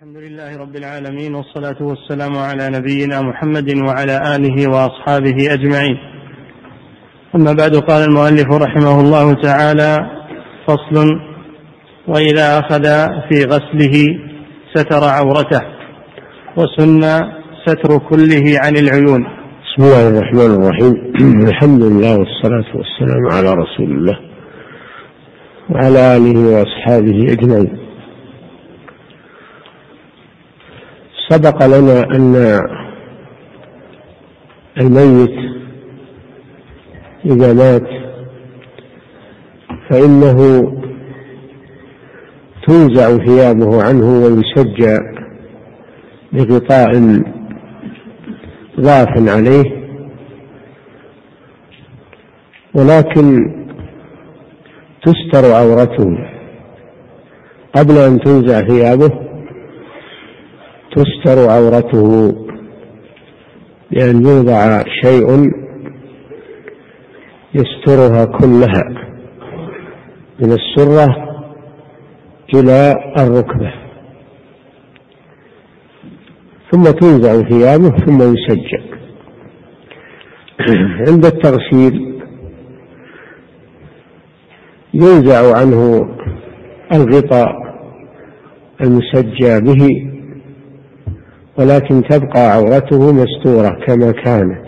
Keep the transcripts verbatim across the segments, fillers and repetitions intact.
الحمد لله رب العالمين، والصلاة والسلام على نبينا محمد وعلى آله وأصحابه أجمعين. أما بعد، قال المؤلف رحمه الله تعالى: فصل: وإذا أخذ في غسله ستر عورته، وسن ستر كله عن العيون. بسم الله الرحمن الرحيم. الحمد لله والصلاة والسلام على رسول الله وعلى آله وأصحابه أجمعين. سبق لنا أن الميت إذا مات فإنه تنزع ثيابه عنه ويسجى بغطاء ضاف عليه، ولكن تستر عورته قبل أن تنزع ثيابه. تستر عورته بأن يوضع شيء يسترها كلها من السرة إلى الركبة، ثم تنزع ثيابه ثم يسجل. عند التغسيل ينزع عنه الغطاء المسجى به، ولكن تبقى عورته مستورة كما كانت.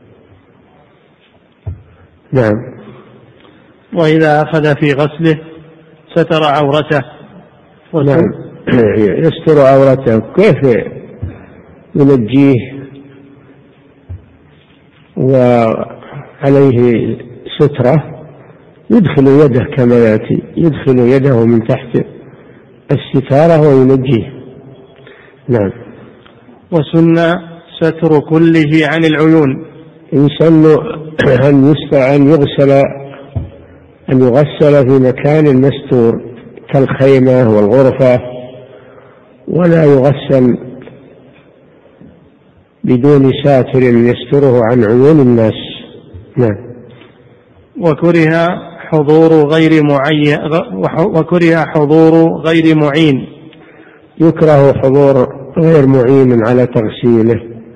نعم. وإذا أخذ في غسله ستر عورته. نعم، يستر عورته. كيف ينجيه وعليه سترة؟ يدخل يده كما يأتي، يدخل يده من تحت الستارة وينجيه. نعم. وسن ستر كله عن العيون. يسن أن أن يغسل أن يغسل في مكان مستور كالخيمة والغرفة، ولا يغسل بدون ساتر يستره عن عيون الناس. نعم. وكره حضور غير معين وكره حضور غير معين. يكره حضور غير معين على تغسيله،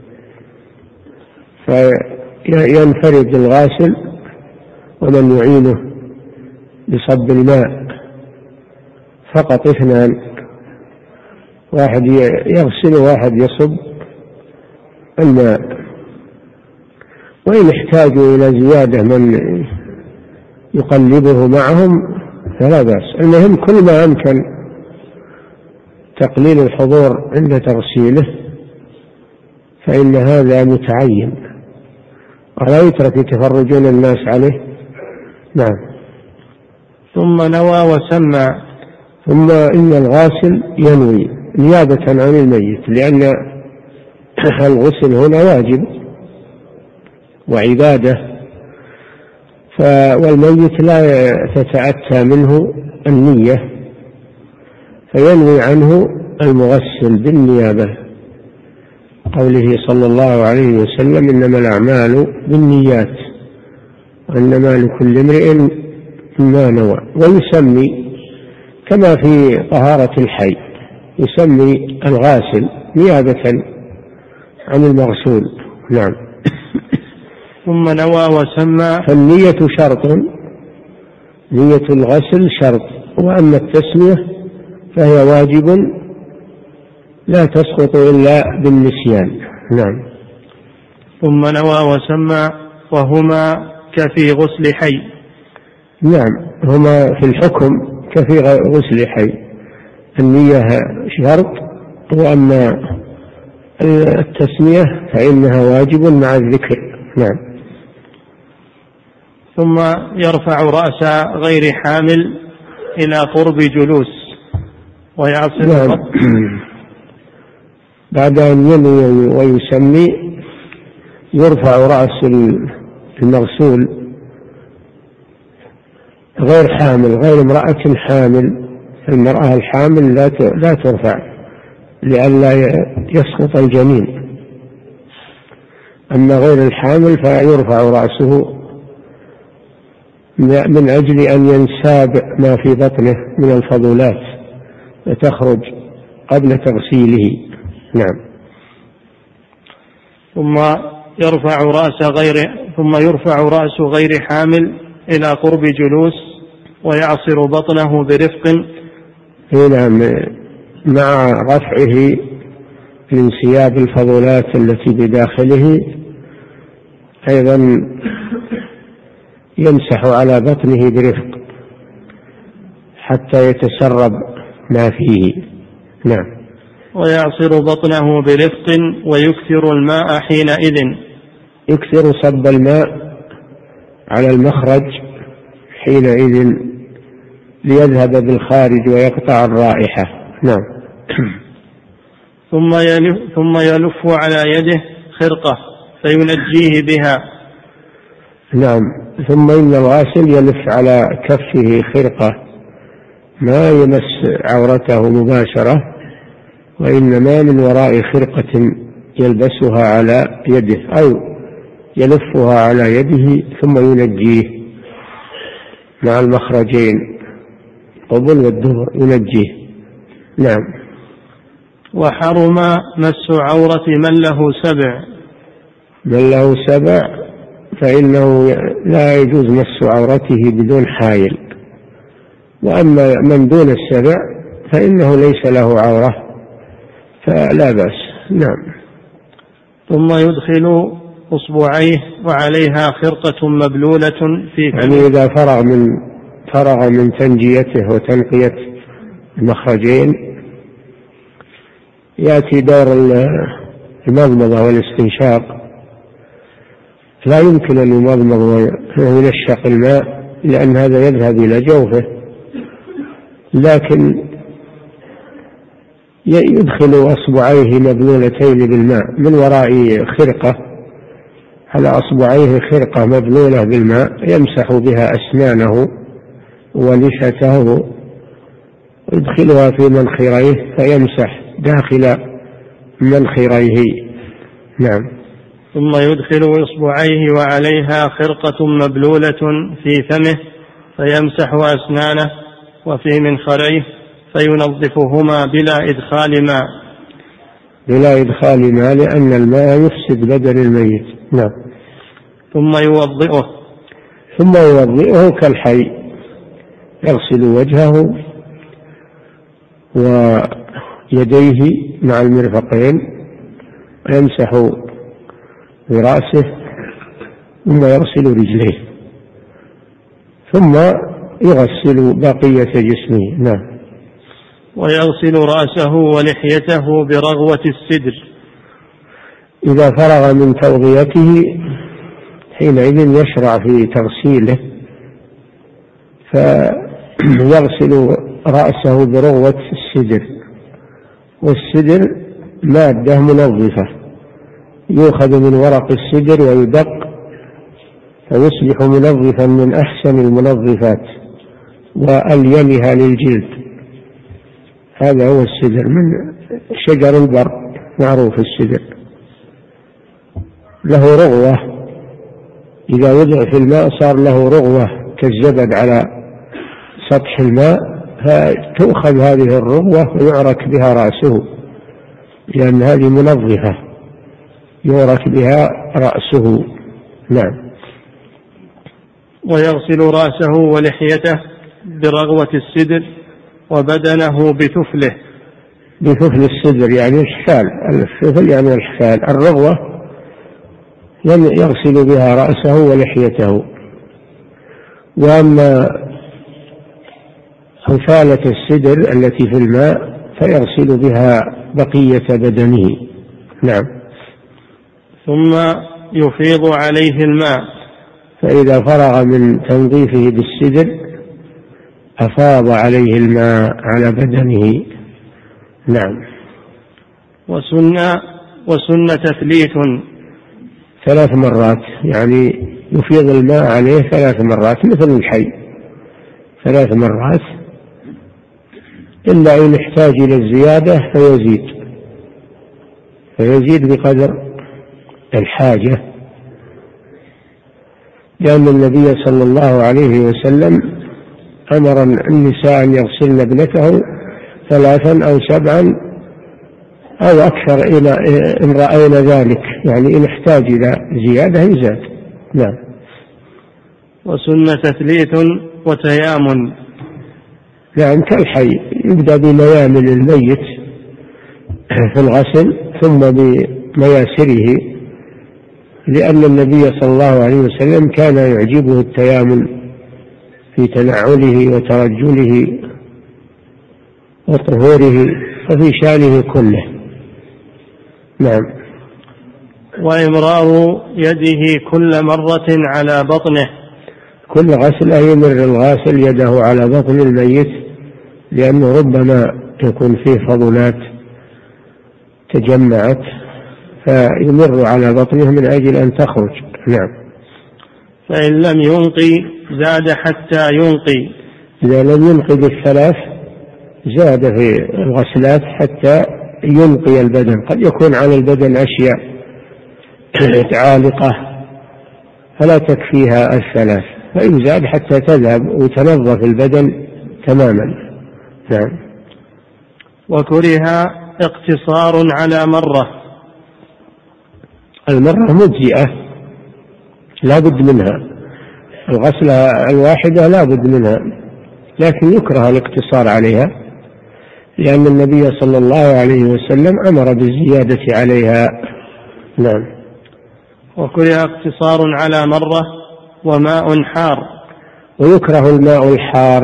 فينفرد الغاسل ومن يعينه بصب الماء، فقط اثنان، واحد يغسل وواحد يصب الماء. وإن احتاجوا إلى زيادة من يقلبه معهم فلا بأس. المهم كل ما أمكن تقليل الحضور عند تغسيله فإن هذا متعين، ولا يترك يتفرجون الناس عليه. نعم. ثم نوى وسمى. ثم إن الغاسل ينوي نيابة عن الميت، لأن الغسل هنا واجب وعبادة، والميت لا تتأتى منه النية، فينوي عنه المغسل بالنيابة. قوله صلى الله عليه وسلم: إنما الأعمال بالنيات وإنما لكل امرئ ما نوى. ويسمي كما في طهارة الحي، يسمي الغاسل نيابة عن المغسول. نعم. ثم نوى وسمى. فالنية شرط، نية الغسل شرط، وأما التسمية فهي واجب لا تسقط إلا بالنسيان. نعم. ثم نوى وسمى، وهما كفي غسل حي. نعم، هما في الحكم كفي غسل حي. النية شرط، وأما التسمية فإنها واجب مع الذكر. نعم. ثم يرفع رأس غير حامل إلى قرب جلوس ويعصر. نعم. بعد أن ينوي ويسمي يرفع رأس المغسول غير حامل، غير امرأة حامل. المرأة الحامل لا ترفع لئلا يسقط الجنين، أما غير الحامل فيرفع رأسه من أجل أن ينساب ما في بطنه من الفضولات وتخرج قبل تغسيله. نعم. ثم يرفع رأس غير ثم يرفع رأس غير حامل إلى قرب جلوس ويعصر بطنه برفق. نعم، مع رفعه من ثياب الفضلات التي بداخله أيضا يمسح على بطنه برفق حتى يتسرب ما فيه. نعم. ويعصر بطنه برفق ويكثر الماء حينئذ. يكثر صب الماء على المخرج حينئذ ليذهب بالخارج ويقطع الرائحة. نعم. ثم يلف, ثم يلف على يده خرقة فينجيه بها. نعم. ثم إن الغاسل يلف على كفه خرقة، ما يمس عورته مباشرة، وإنما من وراء خرقة يلبسها على يده أو يلفها على يده ثم ينجيه مع المخرجين قبل والدبر ينجيه. نعم. وحرم مس عورة من له سبع. من له سبع فإنه لا يجوز مس عورته بدون حائل، وأما من دون السبع فإنه ليس له عورة فلا بأس. نعم. ثم يدخل أصبعيه وعليها خرقة مبلولة في فمه. يعني إذا فرغ من فرغ من تنجيته وتنقية المخرجين يأتي دور المضمضة والاستنشاق، لا يمكن أن يمضمض وينشق الماء لأن هذا يذهب إلى جوفه، لكن يدخل أصبعيه مبلولتين بالماء من وراء خرقة، على أصبعيه خرقة مبلولة بالماء يمسح بها أسنانه ولحته ويدخلها في منخريه فيمسح داخل منخريه. نعم. ثم يدخل إصبعيه وعليها خرقة مبلولة في فمه فيمسح أسنانه وفي منخريه فينظفهما بلا إدخال ماء. بلا إدخال ماء لأن الماء يفسد بدن الميت. نعم. ثم يوضئه ثم يوضئه كالحي، يغسل وجهه ويديه مع المرفقين ويمسح برأسه ثم يغسل رجليه ثم يغسل بقية جسمه. نعم. ويغسل رأسه ولحيته برغوة السدر. إذا فرغ من توضيته حينئذ يشرع في تغسيله فيغسل رأسه برغوة السدر، والسدر مادة منظفة يؤخذ من ورق السدر ويدق فيصبح منظفا من أحسن المنظفات وألينها للجلد. هذا هو السدر من شجر البر، معروف السدر، له رغوة، إذا وضع في الماء صار له رغوة كالزبد على سطح الماء، فتؤخذ هذه الرغوة ويعرك بها رأسه لأن هذه منظفة يعرك بها رأسه. نعم. ويغسل رأسه ولحيته برغوة السدر وبدنه بتفله. بتفل السدر يعني الحفال، الفل يعني الحفال، الرغوة يغسل بها رأسه ولحيته. وأما حفالة السدر التي في الماء فيغسل بها بقية بدنه. نعم. ثم يفيض عليه الماء، فإذا فرغ من تنظيفه بالسدر أفاض عليه الماء على بدنه. نعم. وسنة وسنة تثليث ثلاث مرات، يعني يفيض الماء عليه ثلاث مرات مثل الحي، ثلاث مرات، إلا إن احتاج إلى الزيادة فيزيد فيزيد بقدر الحاجة، لأن النبي صلى الله عليه وسلم أمر النساء أن يغسلن ابنته ثلاثا أو سبعا أو أكثر إلى إن رأينا ذلك، يعني إن احتاج إلى زيادة يزاد. نعم. وسنة تثليث وتيامن. نعم كالحي، يبدأ بميامن الميت في الغسل ثم بمياسره، لأن النبي صلى الله عليه وسلم كان يعجبه التيامن في تنعله وترجله وطهوره وفي شأنه كله. نعم. وإمرار يده كل مرة على بطنه. كل غسلة يمر الغاسل يده على بطن الميت، لأنه ربما يكون فيه فضلات تجمعت فيمر على بطنه من أجل أن تخرج. نعم. فإن لم ينقي زاد حتى ينقي. إذا لم ينقي بالثلاث زاد في الغسلات حتى ينقي البدن. قد يكون على البدن أشياء عالقة فلا تكفيها الثلاث، فيزاد حتى تذهب ويتنظف البدن تماما. نعم. وكره اقتصار على مرة. المرة مجزئة لا بد منها، الغسلة الواحدة لا بد منها، لكن يكره الاقتصار عليها، لأن النبي صلى الله عليه وسلم أمر بالزيادة عليها. نعم. وكره اقتصار على مرة وماء حار. ويكره الماء الحار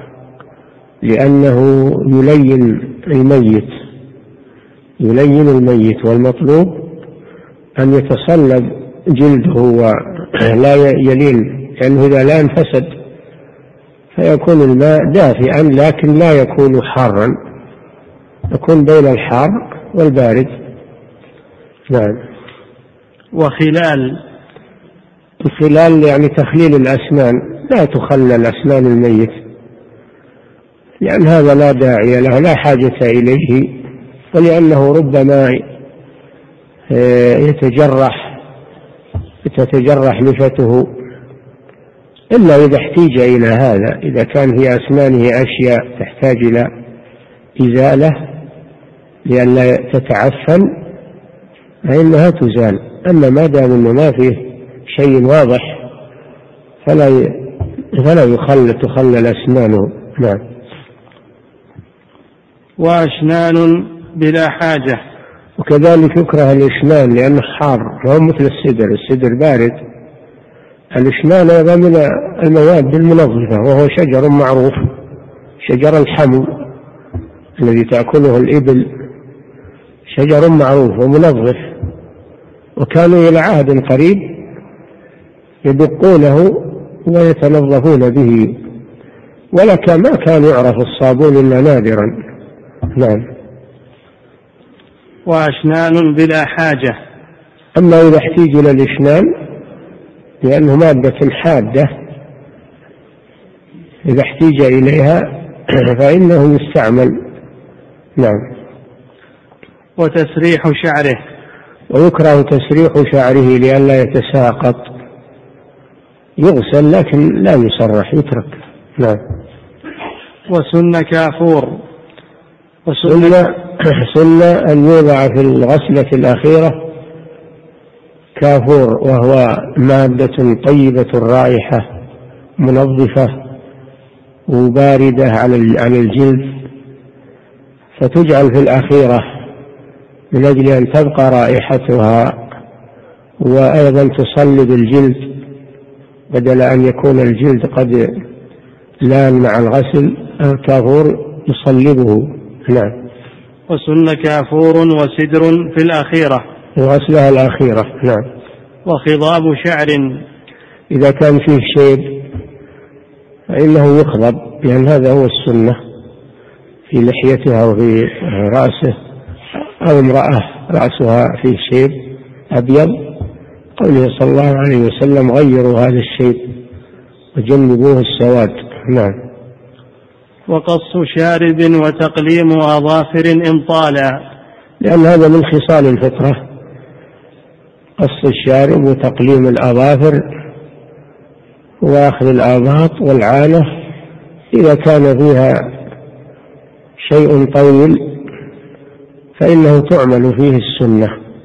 لأنه يلين الميت يلين الميت والمطلوب أن يتصلب جلده ولا يلين، لأنه إذا لا انفسد فيكون الماء دافئا لكن لا يكون حارا، يكون بين الحار والبارد. نعم. وخلال. الخلال يعني تخليل الأسنان، لا تخلل أسنان الميت لأن هذا لا داعي له لا حاجة إليه، ولأنه ربما يتجرح تتجرح لفته إلا إذا احتاج إلى هذا. إذا كان في أسنانه أشياء تحتاج إلى إزالة لئلا تتعفن فإنها تزال، أما ما دام أنه ما فيه شيء واضح فلا فلا يخلل تخلل أسنانه. نعم. وأشنان بلا حاجة. وكذلك يكره الإشنان لأنه حار، هو مثل السدر، السدر بارد. الإشنان أيضا من المواد المنظفة، وهو شجر معروف، شجر الحمو الذي تأكله الإبل، شجر معروف ومنظف، وكانوا إلى عهد قريب يدقونه ويتنظفون به، ولك ما كان يعرف الصابون إلا نادرا. نعم. وأشنان بلا حاجة. أما إذا احتيج إلى الإشنان لأنه مادة حادة، إذا احتيج إليها فإنه يستعمل. نعم. وتسريح شعره. ويكره تسريح شعره لئلا يتساقط، يغسل لكن لا يسرح، يترك. نعم. وسن كافور. وسنة سنة أن يوضع في الغسلة الأخيرة كافور، وهو مادة طيبة الرائحة منظفة وباردة على الجلد، فتجعل في الأخيرة من أجل أن تبقى رائحتها، وأيضا تصلب الجلد بدل أن يكون الجلد قد لان مع الغسل، الكافور يصلبه. نعم. وسن كافور وسدر في الأخيرة، الغسلة الأخيرة. نعم. وخضاب شعر. إذا كان فيه شيب فإنه يخضب، لأن هذا هو السنة في لحيتها وفي رأسه، أو امرأة رأسها فيه شيب أبيض، قوله صلى الله عليه وسلم غيروا هذا الشيب وجنبوه السواد. نعم. وقص شارب وتقليم أظافر إن طالا، لأن هذا من خصال الفطرة، قص الشارب وتقليم الأظافر وأخذ الآباط والعانة إذا كان فيها شيء طويل فإنه تعمل فيه السنة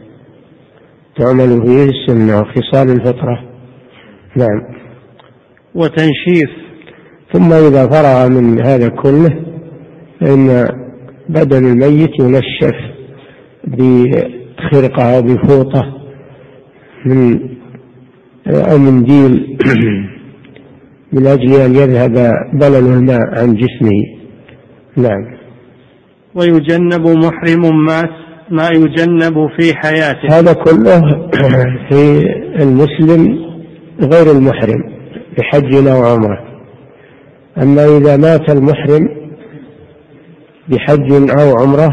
تعمل فيه السنة وخصال الفطرة. نعم. وتنشيف. ثم إذا فرغ من هذا كله فإن بدن الميت ينشف بخرقة أو بفوطة من أو منديل من أجل أن يذهب بلل الماء عن جسمه. نعم. ويجنب محرم مات ما يجنب في حياته. هذا كله في المسلم غير المحرم بحج أو عمره. أما إذا مات المحرم بحج أو عمره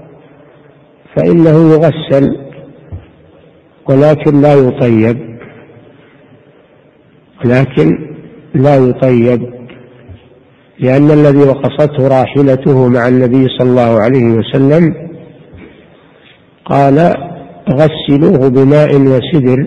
فإنه يغسل ولكن لا يطيب لكن لا يطيب لأن الذي وقصته راحلته مع النبي صلى الله عليه وسلم قال غسلوه بماء وسدر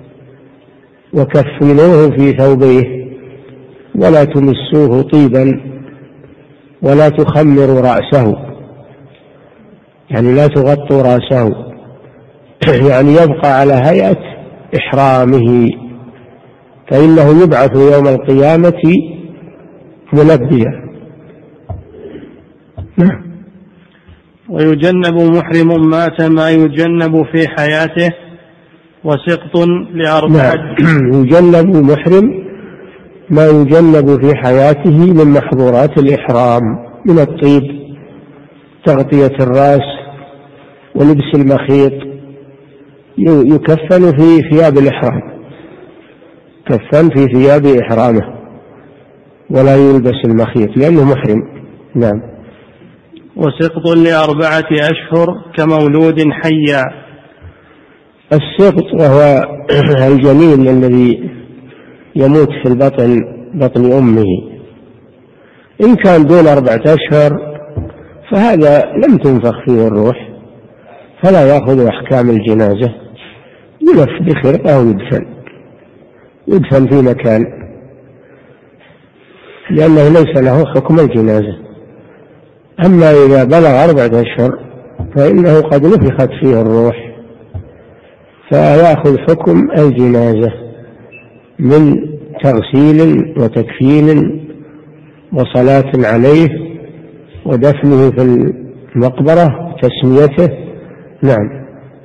وكفنوه في ثوبيه ولا تمسوه طيبا ولا تخمروا رأسه، يعني لا تغطوا رأسه، يعني يبقى على هيئة إحرامه، فإنه يبعث يوم القيامة ملبيا. نعم. ويجنب محرم مات ما يجنب في حياته وسقط لأربعة. نعم. يجنب محرم ما يجنب في حياته من محظورات الإحرام من الطيب، تغطية الرأس ولبس المخيط، يكفن في ثياب الإحرام، كفن في ثياب إحرامه ولا يلبس المخيط لأنه محرم. نعم. وسقط لأربعة أشهر كمولود حيا. السقط وهو الجنين الذي يموت في البطن بطن أمه، إن كان دون أربعة أشهر فهذا لم تنفخ فيه الروح فلا يأخذ أحكام الجنازة، يلف بخرقة ويدفن يدفن في مكان لأنه ليس له حكم الجنازة. أما إذا بلغ أربعة أشهر فإنه قد نفخت فيه الروح فيأخذ حكم الجنازة من تغسيل وتكفين وصلاة عليه ودفنه في المقبرة وتسميته. نعم.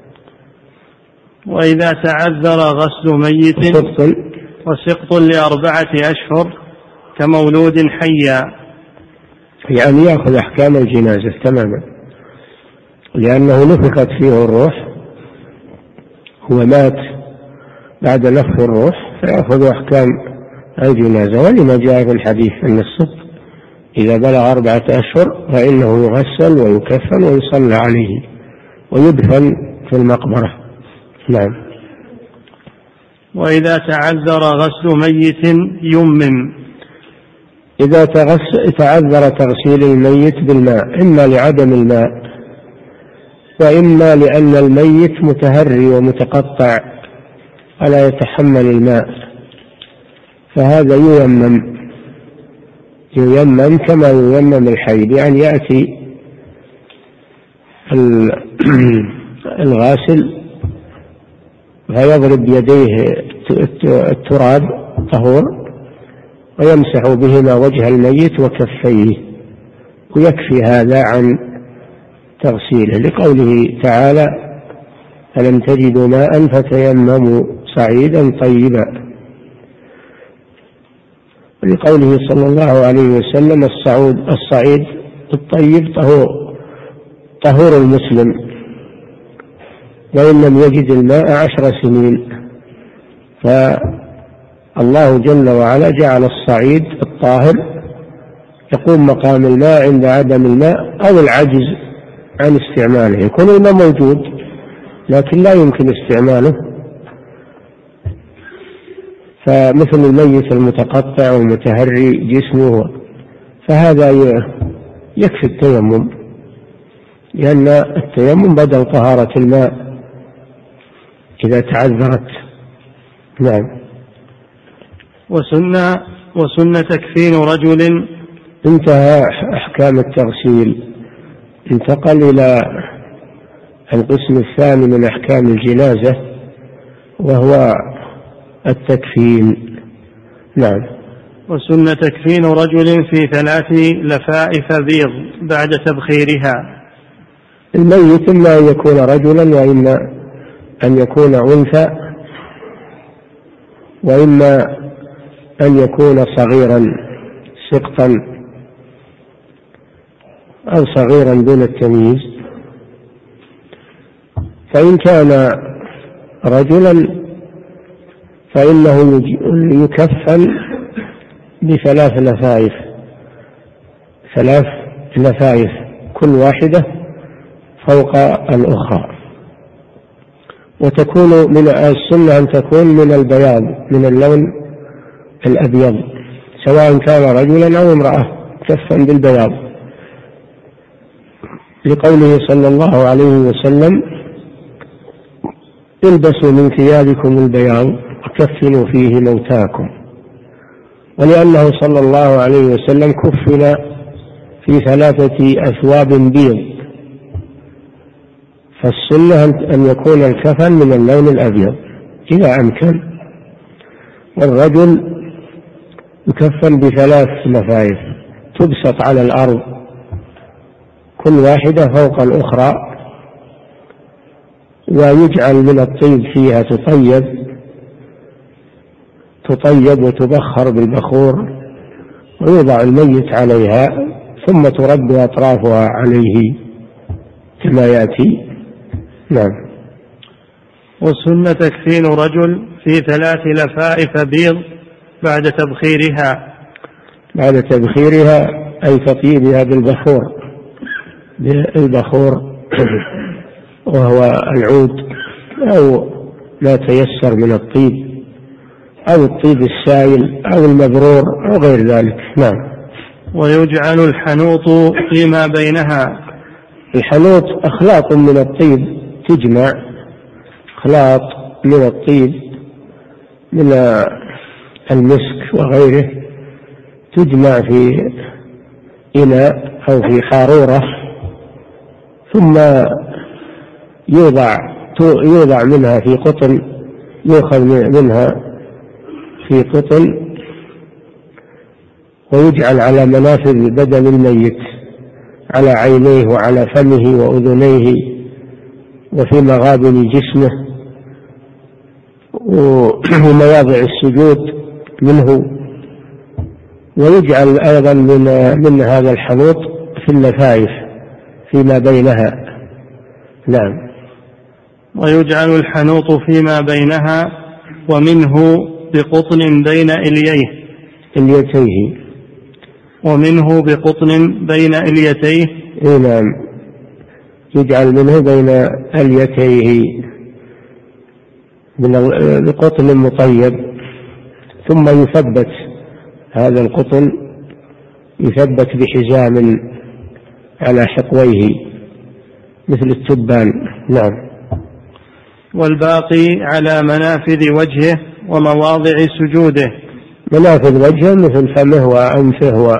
وإذا تعذر غسل ميت وسقط, وسقط لأربعة أشهر كمولود حيا، يعني يأخذ أحكام الجنازة تماما لأنه نفخت فيه الروح، هو مات بعد نفخ الروح فيأخذ أحكام الجنازة، ولما جاء في الحديث أن السقط إذا بلغ أربعة أشهر فإنه يغسل ويكفن ويصلى عليه ويدفن في المقبرة. نعم. وإذا تعذر غسل ميت يمم. إذا تعذر تغسيل الميت بالماء إما لعدم الماء وإما لأن الميت متهري ومتقطع ألا يتحمل الماء، فهذا ييمم ييمم كما ييمم الحي، يعني يأتي الغاسل فيضرب يديه التراب طهور ويمسح بهما وجه الميت وكفيه ويكفي هذا عن تغسيله، لقوله تعالى فلم تجدوا ماء فتيمموا صعيدا طيبا، ولقوله صلى الله عليه وسلم الصعود الصعيد الطيب طهور طهور المسلم وإن لم يجد الماء عشر سنين. فالله جل وعلا جعل الصعيد الطاهر يقوم مقام الماء عند عدم الماء أو العجز عن استعماله، يكون الماء موجود لكن لا يمكن استعماله، فمثل الميت المتقطع والمتهري جسمه فهذا يكفي التيمم، لأن التيمم بدل طهارة الماء إذا تعذرت. نعم. وسنة وسنة تكفين رجل. انتهى أحكام التغسيل، انتقل إلى القسم الثاني من أحكام الجنازة وهو التكفين. نعم. وسن تكفين رجل في ثلاث لفائف بيض بعد تبخيرها. الميت إما أن يكون رجلا وإما أن يكون أنثى وإما أن يكون صغيرا سقطا أو صغيرا دون التمييز. فإن كان رجلا فإنه يكفن بثلاث لفائف ثلاث لفائف كل واحدة فوق الأخرى، وتكون من السنة أن تكون من البياض من اللون الأبيض، سواء كان رجلا أو امرأة كفن بالبياض، لقوله صلى الله عليه وسلم: البسوا من ثيابكم البياض وكفنوا فيه موتاكم. ولأنه صلى الله عليه وسلم كفن في ثلاثة أثواب بيض، فالسنة أن يكون الكفن من اللون الأبيض إذا أمكن. والرجل يكفن بثلاث لفائف تبسط على الأرض كل واحدة فوق الأخرى، ويجعل من الطيب فيها تطيب تطيب وتبخر بالبخور، ويوضع الميت عليها ثم ترد أطرافها عليه كما يأتي. نعم. وسن تكفين رجل في ثلاث لفائف بيض بعد تبخيرها. بعد تبخيرها أي تطيبها بالبخور بالبخور وهو العود أو ما تيسر من الطيب أو الطيب السائل أو المبرور أو غير ذلك. نعم. ويجعل الحنوط فيما بينها. الحنوط أخلاط من الطيب تجمع، أخلاط من الطيب من المسك وغيره تجمع في إناء أو في حارورة، ثم يوضع يوضع منها في قطن، يؤخذ منها في قطن ويجعل على منافذ بدن الميت، على عينيه وعلى فمه وأذنيه وفي مغابن جسمه ومواضع السجود منه، ويجعل أيضا من, من هذا الحنوط في اللفائف فيما بينها. نعم. ويجعل الحنوط فيما بينها ومنه بقطن بين إلييه إليتيه ومنه بقطن بين إليتيه. نعم. يجعل منه بين إليتيه بقطن مطيب، ثم يثبت هذا القطن يثبت بحزام على حقويه مثل التبان. نعم. والباقي على منافذ وجهه ومواضع سجوده. منافذ وجهه مثل فمه وأنفه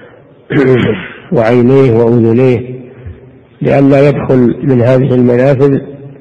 وعينيه وأذنيه، لئلا يدخل من هذه المنافذ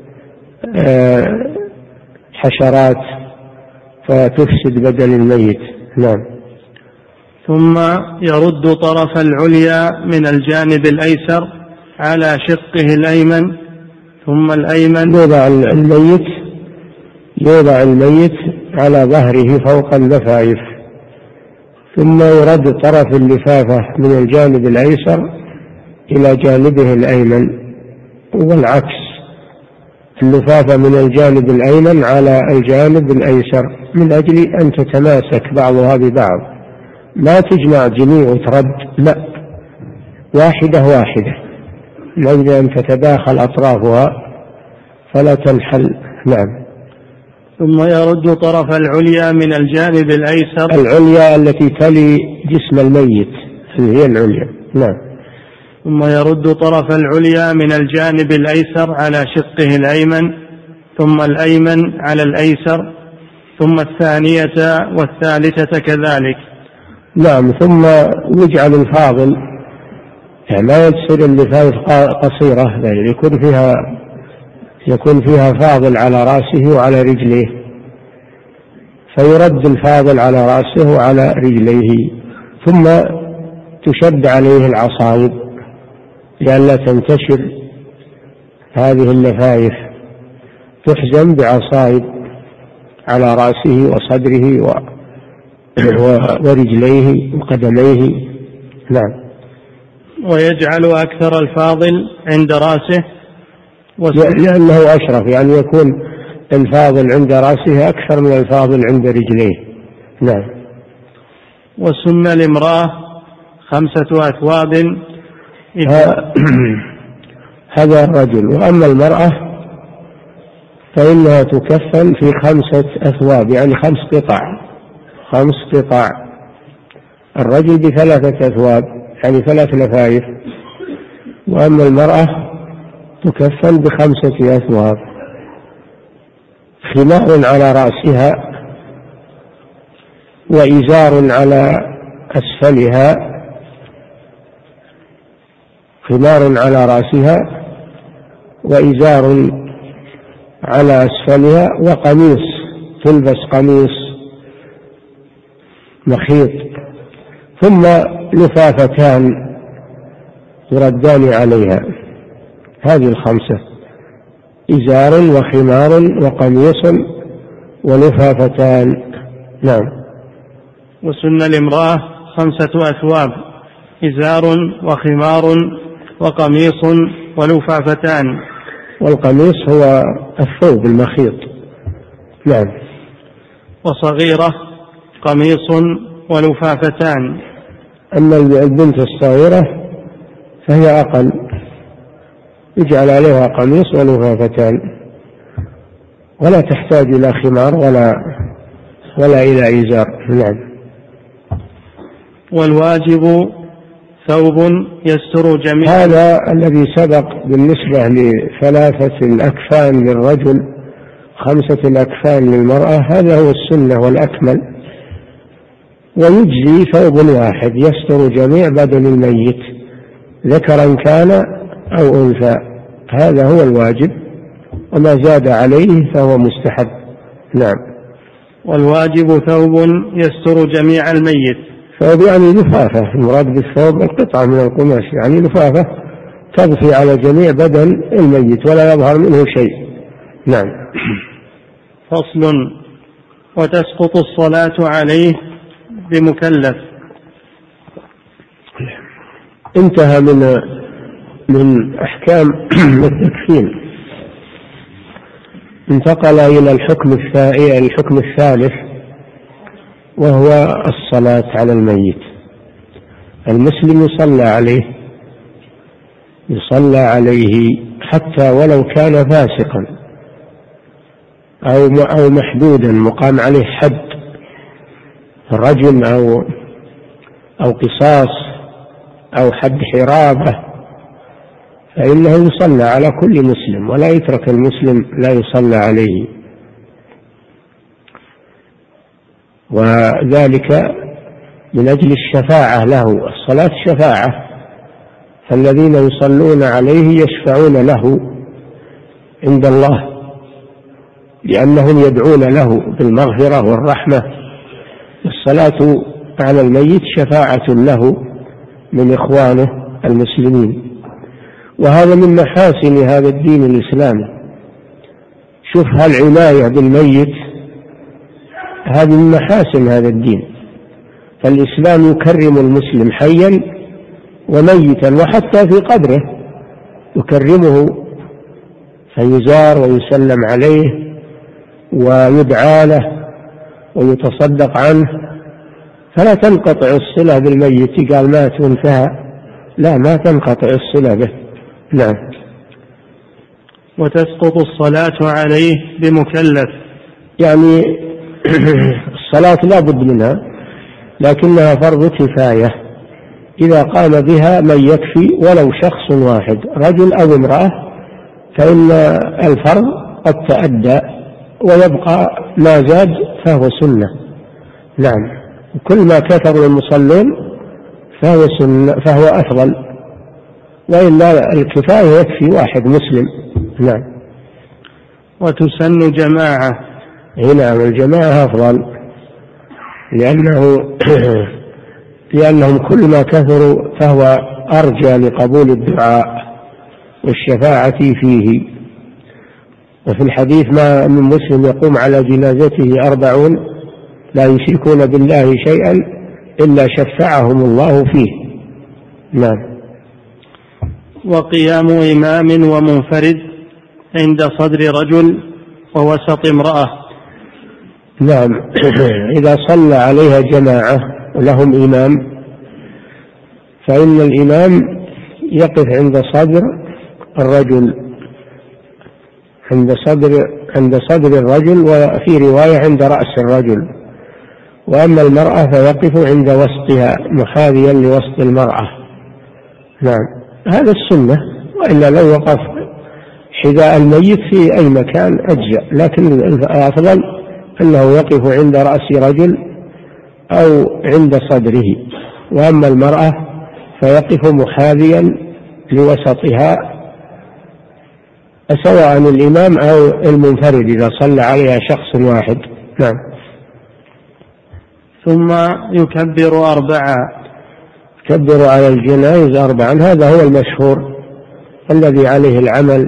حشرات فتفسد بدن الميت. نعم. ثم يرد طرف العليا من الجانب الأيسر على شقه الأيمن، ثم الأيمن يوضع الميت يوضع الميت على ظهره فوق اللفائف، ثم يرد طرف اللفافة من الجانب الأيسر إلى جانبه الأيمن، والعكس، اللفافة من الجانب الأيمن على الجانب الأيسر، من أجل أن تتماسك بعضها ببعض، لا تجمع جميع وترد، لا، واحدة واحدة، من أجل أن تتداخل أطرافها فلا تنحل. نعم. ثم يرد طرف العليا من الجانب الأيسر، العليا التي تلي جسم الميت هي العليا. نعم. ثم يرد طرف العليا من الجانب الأيسر على شقه الأيمن، ثم الأيمن على الأيسر، ثم الثانية والثالثة كذلك. نعم. ثم يجعل الفاضل، يعني لا يصير اللفائف قصيرة، يعني يكون فيها يكون فيها فاضل على رأسه وعلى رجليه، فيرد الفاضل على رأسه وعلى رجليه، ثم تشد عليه العصائب لئلا تنتشر هذه اللفائف، تحزم بعصائب على رأسه وصدره ورجليه وقدميه. نعم. ويجعل أكثر الفاضل عند رأسه لأنه أشرف، يعني يكون الفاضل عند رأسه أكثر من الفاضل عند رجليه. نعم. وسن الامرأة خمسة أثواب. هذا الرجل. وأما المرأة فإنها تكفن في خمسة أثواب، يعني خمس قطع خمس قطع الرجل بثلاثة أثواب يعني ثلاث لفائف، وأما المرأة تكفن بخمسة أثواب، خمار على رأسها وإزار على أسفلها، خمار على رأسها وإزار على أسفلها، وقميص، تلبس قميص مخيط، ثم لفافتان يردان عليها. هذه الخمسة: إزار وخمار وقميص ولفافتان. نعم. وسن الامرأة خمسة أثواب: إزار وخمار وقميص ولفافتان. والقميص هو الثوب المخيط. نعم. وصغيرة قميص ولفافتان. أما البنت الصغيرة فهي أقل، يجعل عليها قميص ولفافتان، ولا تحتاج إلى خمار ولا ولا إلى إزار. نعم. والواجب ثوب يستر جميع. هذا الذي سبق بالنسبة لثلاثة الأكفان للرجل، خمسة الأكفان للمرأة، هذا هو السنة والأكمل. ويجزي ثوب واحد يستر جميع بدن الميت ذكرا كان أو أنثى، هذا هو الواجب، وما زاد عليه فهو مستحب. نعم. والواجب ثوب يستر جميع الميت. ثوب يعني لفافة، المراد بالثوب القطعة من القماش، يعني لفافة تضفي على جميع بدن الميت ولا يظهر منه شيء. نعم. فصل: وتسقط الصلاة عليه بمكلف. انتهى من من أحكام التكفين، انتقل إلى الحكم الثاني الحكم الثالث وهو الصلاة على الميت. المسلم يصلى عليه يصلى عليه حتى ولو كان فاسقا أو أو محدودا مقام عليه حد رجم أو أو قصاص أو حد حرابة، فإنه يصلى على كل مسلم، ولا يترك المسلم لا يصلى عليه، وذلك من أجل الشفاعة له. الصلاة شفاعة، فالذين يصلون عليه يشفعون له عند الله، لأنهم يدعون له بالمغفرة والرحمة. الصلاة على الميت شفاعة له من إخوانه المسلمين، وهذا من محاسن هذا الدين الإسلامي. شوف هالعناية بالميت، هذه من محاسن هذا الدين، فالإسلام يكرم المسلم حيا وميتا، وحتى في قبره يكرمه، فيزار ويسلم عليه ويدعى له ويتصدق عنه، فلا تنقطع الصلة بالميت. قال مات وانتهى، لا، ما تنقطع الصلة به. نعم. وتسقط الصلاة عليه بمكلف، يعني الصلاة لا بد منها، لكنها فرض كفاية، إذا قام بها من يكفي ولو شخص واحد رجل أو امرأة، فإن الفرض قد تأدى ويبقى ما زاد فهو سنة. نعم. كل ما كثر المصلين فهو سنة، فهو أفضل، وإلا الكفاية يكفي واحد مسلم. نعم. وتسن جماعة. نعم، الجماعة أفضل، لأنه لأنهم كل ما كثروا فهو أرجى لقبول الدعاء والشفاعة فيه. وفي الحديث ما من مسلم يقوم على جنازته أربعون لا يشركون بالله شيئا إلا شفعهم الله فيه. نعم. وقيام إمام ومنفرد عند صدر رجل ووسط امرأة. نعم، إذا صلى عليها جماعة ولهم إمام فإن الإمام يقف عند صدر الرجل عند صدر عند صدر الرجل، وفي رواية عند رأس الرجل. وأما المرأة فيقف عند وسطها محاذيا لوسط المرأة. نعم، هذا السنة، وإلا لو وقف حذاء الميت في أي مكان أجزأ، لكن الأفضل أنه يقف عند رأس رجل أو عند صدره. وأما المرأة فيقف محاذيا لوسطها، سواء الإمام أو المنفرد إذا صلى عليها شخص واحد. نعم. ثم يكبر أربعا. يكبر على الجنائز أربعا، هذا هو المشهور الذي عليه العمل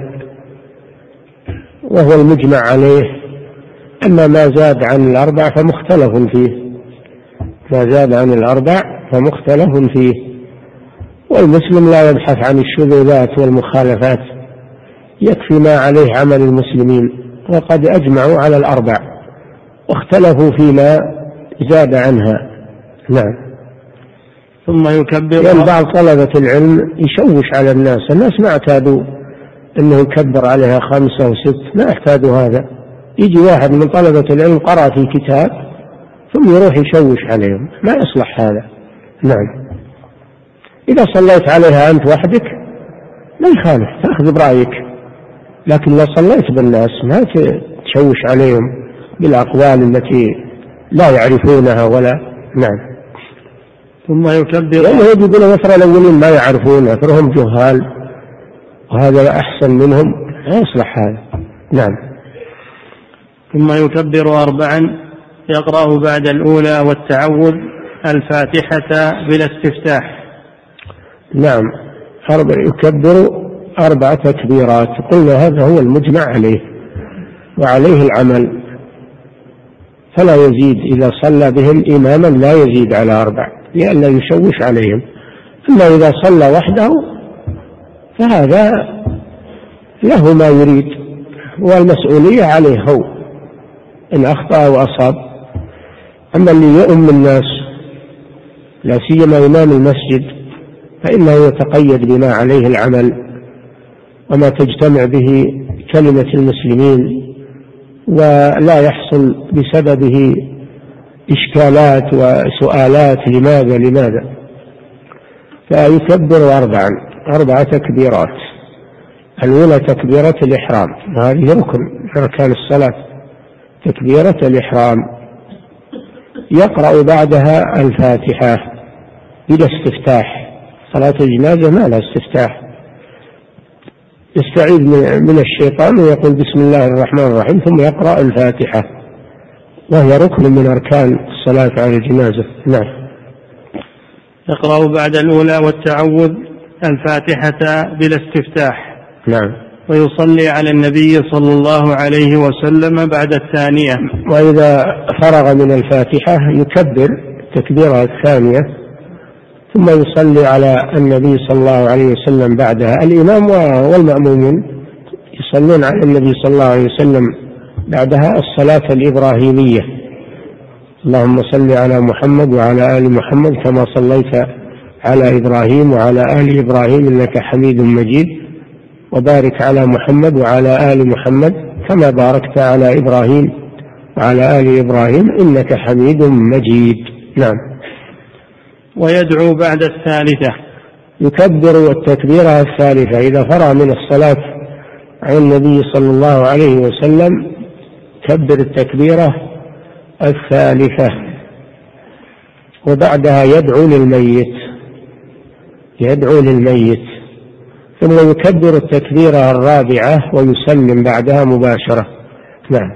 وهو المجمع عليه. أما ما زاد عن الأربع فمختلف فيه، ما زاد عن الأربع فمختلف فيه. والمسلم لا يبحث عن الشذوذات والمخالفات، يكفي ما عليه عمل المسلمين، وقد أجمعوا على الأربع واختلفوا فيما زاد عنها. نعم. ثم يكبر. لأن بعض طلبة العلم يشوش على الناس، الناس ما اعتادوا أنه يكبر عليها خمسة وست، ما اعتادوا هذا. يجي واحد من طلبة العلم قرأ في كتاب ثم يروح يشوش عليهم، ما يصلح هذا. نعم. إذا صليت عليها أنت وحدك ما يخالف، تأخذ برأيك، لكن لو صليت بالناس ما تشوش عليهم بالأقوال التي لا يعرفونها ولا. نعم. ثم يكبر. يعني يجب أن مثلا الأولين ما يعرفون، أثرهم جهال، وهذا أحسن منهم، لا يصلح هذا. نعم. ثم يكبر أربعا، يقرأ بعد الأولى والتعوذ الفاتحة بلا استفتاح. نعم، أربع يكبر أربع تكبيرات، قلنا هذا هو المجمع عليه وعليه العمل، فلا يزيد. إذا صلى بهم إماما لا يزيد على أربع لئلا يشوش عليهم. أما إذا صلى وحده فهذا له ما يريد، والمسؤولية عليه هو إن أخطأ وأصاب. أما اللي يؤم الناس لا سيما إمام المسجد فإنه يتقيد بما عليه العمل وما تجتمع به كلمة المسلمين، ولا يحصل بسببه إشكالات وسؤالات لماذا لماذا فيكبر أربعا، أربع تكبيرات. الأولى تكبيرة الإحرام، وهذه ركن من أركان الصلاة، تكبيرة الإحرام. يقرأ بعدها الفاتحة بلا استفتاح، صلاة الجنازة ما لها استفتاح، يستعيذ من الشيطان ويقول بسم الله الرحمن الرحيم ثم يقرأ الفاتحة، وهي ركن من أركان الصلاة على الجنازة. نعم. يقرأ بعد الأولى والتعوذ الفاتحة بلا استفتاح. نعم. ويصلي على النبي صلى الله عليه وسلم بعد الثانية. وإذا فرغ من الفاتحة يكبر التكبيرة الثانية ثم يصلي على النبي صلى الله عليه وسلم بعدها. الإمام والمأمومون يصلون على النبي صلى الله عليه وسلم بعدها الصلاة الإبراهيمية، اللهم صل على محمد وعلى آل محمد كما صليت على إبراهيم وعلى آل إبراهيم إنك حميد مجيد، وبارك على محمد وعلى آل محمد كما باركت على إبراهيم وعلى آل إبراهيم إنك حميد مجيد. نعم. ويدعو بعد الثالثة. يكبر التكبيرة الثالثة إذا فرغ من الصلاة على النبي صلى الله عليه وسلم، كبر التكبيرة الثالثة، وبعدها يدعو للميت، يدعو للميت ثم يكبر التكبيرة الرابعة ويسلم بعدها مباشرة. نعم.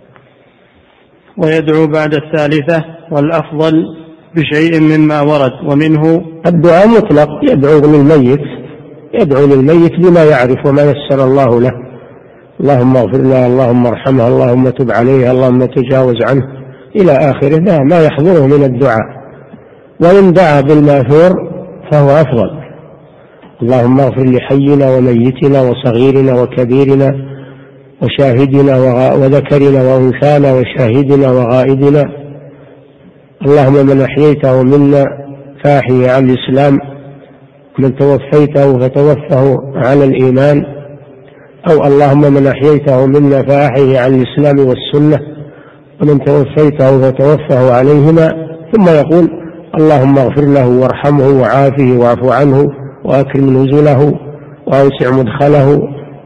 ويدعو بعد الثالثة والأفضل بشيء مما ورد، ومنه الدعاء مطلق، يدعو للميت يدعو للميت بما يعرف وما يسر الله له، اللهم اغفر له، اللهم ارحمه، اللهم تب عليه، اللهم تجاوز عنه إلى آخره، لا ما يحضره من الدعاء. وإن دعا بالماثور فهو أفضل، اللهم اغفر لحينا وميتنا وصغيرنا وكبيرنا وشاهدنا وذكرنا وأنثانا وشاهدنا وغائبنا، اللهم من أحييته منا فأحيه على الإسلام، من توفيته فتوفه على الإيمان، أو اللهم من أحييته منا فأحيه على الإسلام والسنة، ومن توفيته فتوفه عليهما. ثم يقول اللهم اغفر له وارحمه وعافه واعف عنه وأكرم نزله وأوسع مدخله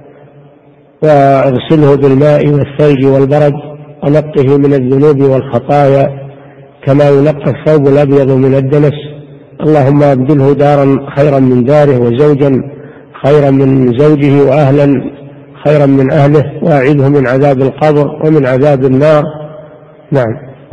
واغسله بالماء والثلج والبرد ونقه من الذنوب والخطايا كما ينقى الثوب الأبيض من الدنس، اللهم أبدله دارا خيرا من داره وزوجا خيرا من زوجه وأهلا خيرا من أهله، وأعذه من عذاب القبر ومن عذاب النار. نعم.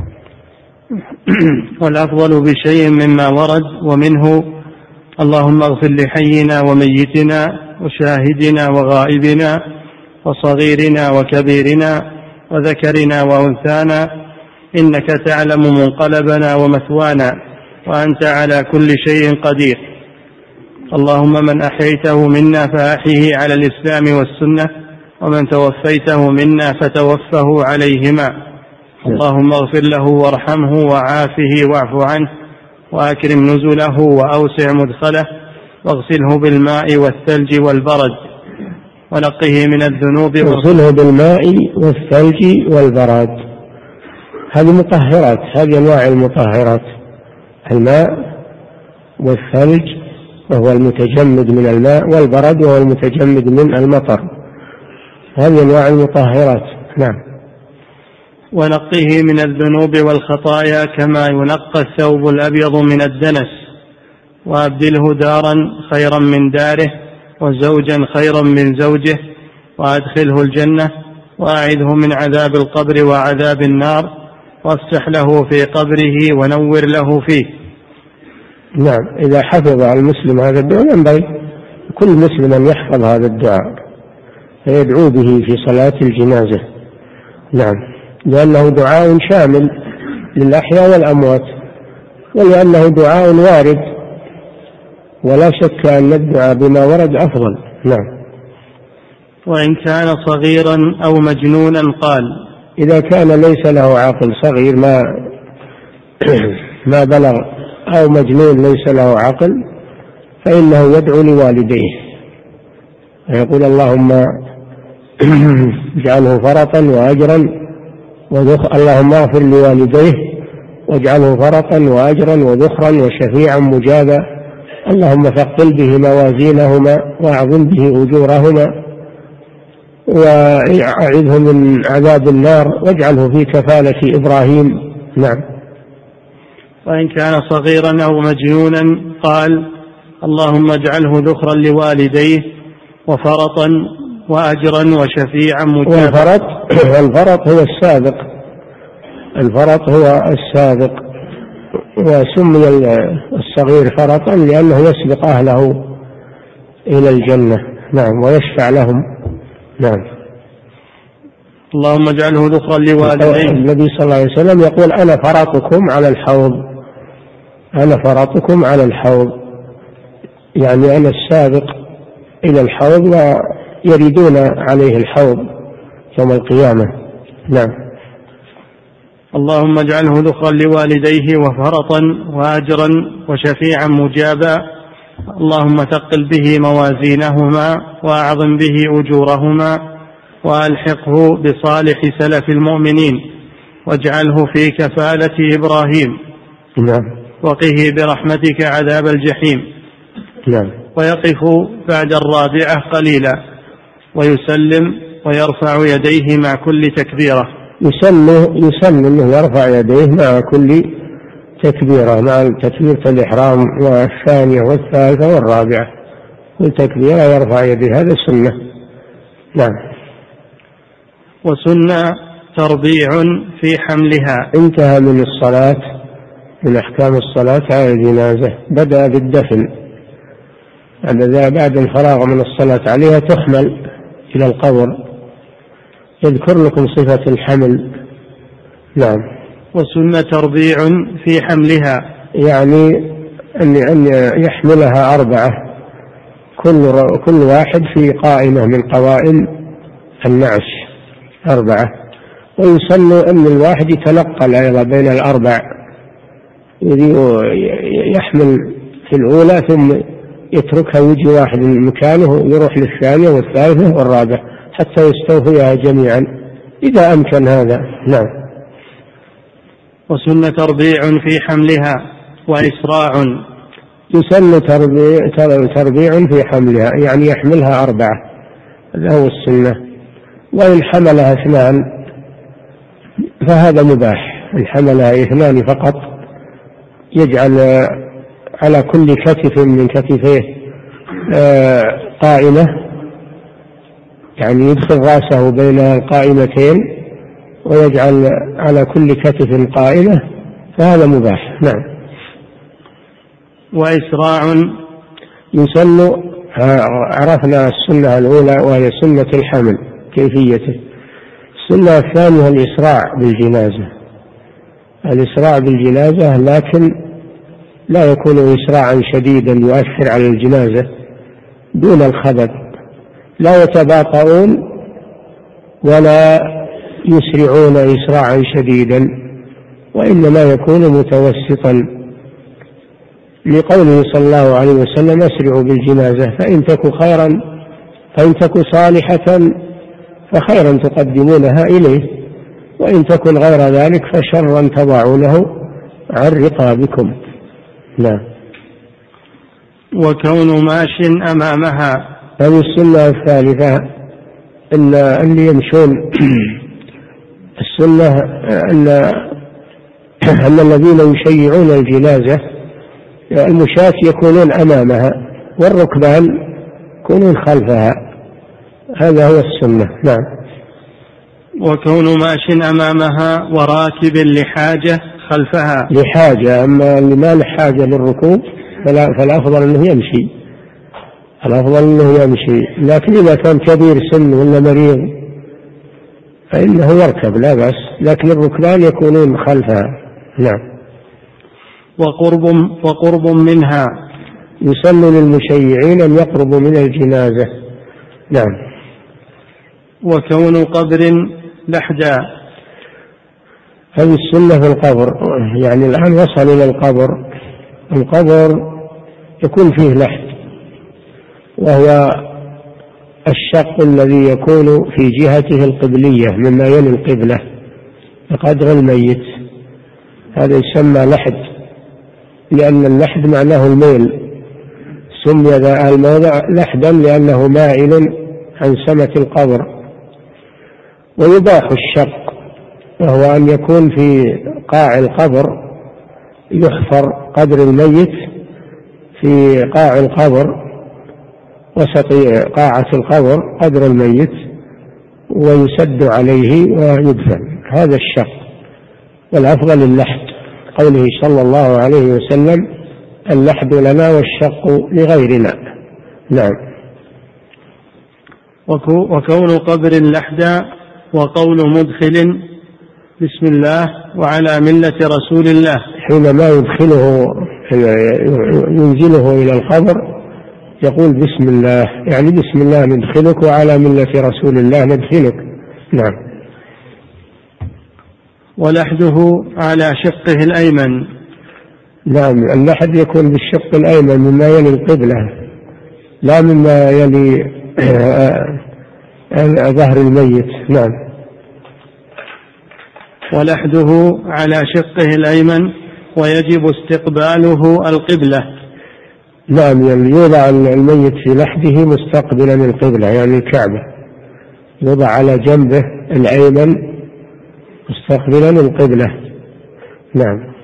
والأفضل بشيء مما ورد، ومنه اللهم اغفر لحينا وميتنا وشاهدنا وغائبنا وصغيرنا وكبيرنا وذكرنا وأنثانا، إنك تعلم منقلبنا ومثوانا، وأنت على كل شيء قدير. اللهم من أحييته منا فأحيه على الإسلام والسنة، ومن توفيته منا فتوفه عليهما، اللهم اغفر له وارحمه وعافه واعف عنه وأكرم نزله وأوسع مدخله واغسله بالماء والثلج والبرد ونقه من الذنوب. اغسله بالماء والثلج والبرد، هذه مطهرات، هذه أنواع المطهرات، الماء والثلج وهو المتجمد من الماء، والبرد وهو المتجمد من المطر، هذه أنواع المطهرات. نعم. ونقه من الذنوب والخطايا كما ينقى الثوب الأبيض من الدنس، وأبدله دارا خيرا من داره وزوجا خيرا من زوجه، وأدخله الجنة، وأعذه من عذاب القبر وعذاب النار، وافتح له في قبره ونور له فيه. نعم. إذا حفظ المسلم هذا الدعاء ينبغي كل مسلم أن يحفظ هذا الدعاء فيدعو به في صلاة الجنازة. نعم. لأنه دعاء شامل للأحياء والأموات، ولأنه دعاء وارد، ولا شك أن الدعاء بما ورد أفضل. نعم. وإن كان صغيرا أو مجنونا قال، إذا كان ليس له عقل، صغير ما ما بلغ، أو مجنون ليس له عقل، فإنه يدعو لوالديه ويقول اللهم اجعله فرطا وأجرا وذخرا، اللهم اغفر لوالديه واجعله فرطا وأجرا وذخرا وشفيعا مجابا، اللهم ثقل به موازينهما وأعظم به أجورهما وأعذه من عذاب النار واجعله في كفالة إبراهيم. نعم. وإن كان صغيرا أو مجنونا قال اللهم اجعله ذخرا لوالديه وفرطا وأجرا وشفيعا مجابا. والفرط الفرط هو السابق، الفرط هو السابق، وسمي الصغير فرطا لأنه يسبق أهله إلى الجنة. نعم. ويشفع لهم. نعم. اللهم اجعله ذخرا لوالديه. النبي صلى الله عليه وسلم يقول أنا فرطكم على الحوض، أنا فرطكم على الحوض، يعني أنا السابق إلى الحوض ويريدون عليه الحوض يوم القيامة. نعم. اللهم اجعله ذخرا لوالديه وفرطا وأجرا وشفيعا مجابا، اللهم ثقل به موازينهما وأعظم به أجورهما وألحقه بصالح سلف المؤمنين واجعله في كفالة إبراهيم. نعم. وقه برحمتك عذاب الجحيم. نعم. ويقف بعد الرابعة قليلا ويسلم ويرفع يديه مع كل تكبيرة. يسلم يسلم انه يرفع يديه مع كل تكبيرة، مع تكبيرة الإحرام والثانية والثالثة والرابعة، كل تكبيرة يرفع يديه، هذا السنة. نعم. وسن ترضيع في حملها. انتهى من الصلاة، من أحكام الصلاة على الجنازة. بدأ بالدفن، بعد الفراغ من الصلاة عليها تحمل إلى القبر. يذكر لكم صفة الحمل. نعم. وسن ترضيع في حملها، يعني أن يحملها أربعة، كل كل واحد في قائمة من قوائم النعش أربعة. ويسن أن الواحد يتنقل أيضا بين الأربع، يحمل في الأولى ثم يتركها ويجي واحد من مكانه يروح للثانية والثالثة والرابعة حتى يستوفيها جميعا إذا أمكن هذا. نعم. وسن ترضيع في حملها وإسراع. يسن ترضيع في حملها، يعني يحملها أربعة، هذا هو السنة. وإن حملها اثنان فهذا مباح. إن حملها اثنان فقط يجعل على كل كتف من كتفيه قائمة، يعني يدخل رأسه بين القائمتين ويجعل على كل كتف قائمة، فهذا مباح. نعم. وإسراع. يسن، عرفنا السنة الأولى وهي سنة الحمل كيفيته. السنة الثانية الإسراع بالجنازة. الإسراع بالجنازة لكن لا يكون إسراعا شديدا يؤثر على الجنازة، دون الخبث، لا يتباطؤون ولا يسرعون إسراعا شديدا، وإنما يكون متوسطا، لقوله صلى الله عليه وسلم: أسرعوا بالجنازة فإن تك خيرا فإن تك صالحة فخيرا تقدمونها إليه، وإن تكن غير ذلك فشرا تضعونه عن رقابكم. لا. وكون ماش أمامها. هذه السنة الثالثة، إن اللي يمشون السنة أن أن الذين يشيعون الجنازة المشاة يكونون أمامها والركبان يكونون خلفها، هذا هو السنة. نعم. وكون ماش أمامها وراكب لحاجة خلفها. لحاجة، أما اللي ما له حاجة للركوب فلا فالأفضل أنه يمشي، الأفضل أنه يمشي. لكن إذا كان كبير سن ولا مريض فإنه يركب لا بأس، لكن الركبان يكونون خلفها. نعم. وقرب وقرب منها. يسن للمشيعين أن يقربوا من الجنازة. نعم. وكون قبر لحدا. هذه السنة في القبر، يعني الآن وصل إلى القبر. القبر يكون فيه لحد، وهو الشق الذي يكون في جهته القبلية مما يلي القبلة بقدر الميت، هذا يسمى لحد، لأن اللحد معناه الميل. سمي ذا الموضع لحدا لأنه مائل عن سمة القبر. ويباح الشق، وهو أن يكون في قاع القبر، يحفر قدر الميت في قاع القبر، وسط قاعة القبر قدر الميت، ويسد عليه ويدفن، هذا الشق. والأفضل اللحد، قوله صلى الله عليه وسلم: اللحد لنا والشق لغيرنا. نعم. وكون قبر لحدا. وقول مدخل بسم الله وعلى ملة رسول الله. حينما يدخله ينزله إلى القبر يقول بسم الله، يعني بسم الله ندخلك وعلى ملة رسول الله ندخلك. نعم. ولحده على شقه الأيمن. نعم. اللحد يكون بالشق الأيمن مما يلي القبلة، لا مما يلي ظهر الميت. نعم. ولحده على شقه الأيمن ويجب استقباله القبلة. نعم. يوضع الميت في لحده مستقبلا القبلة، يعني الكعبة، يوضع على جنبه الأيمن مستقبلا القبلة. نعم.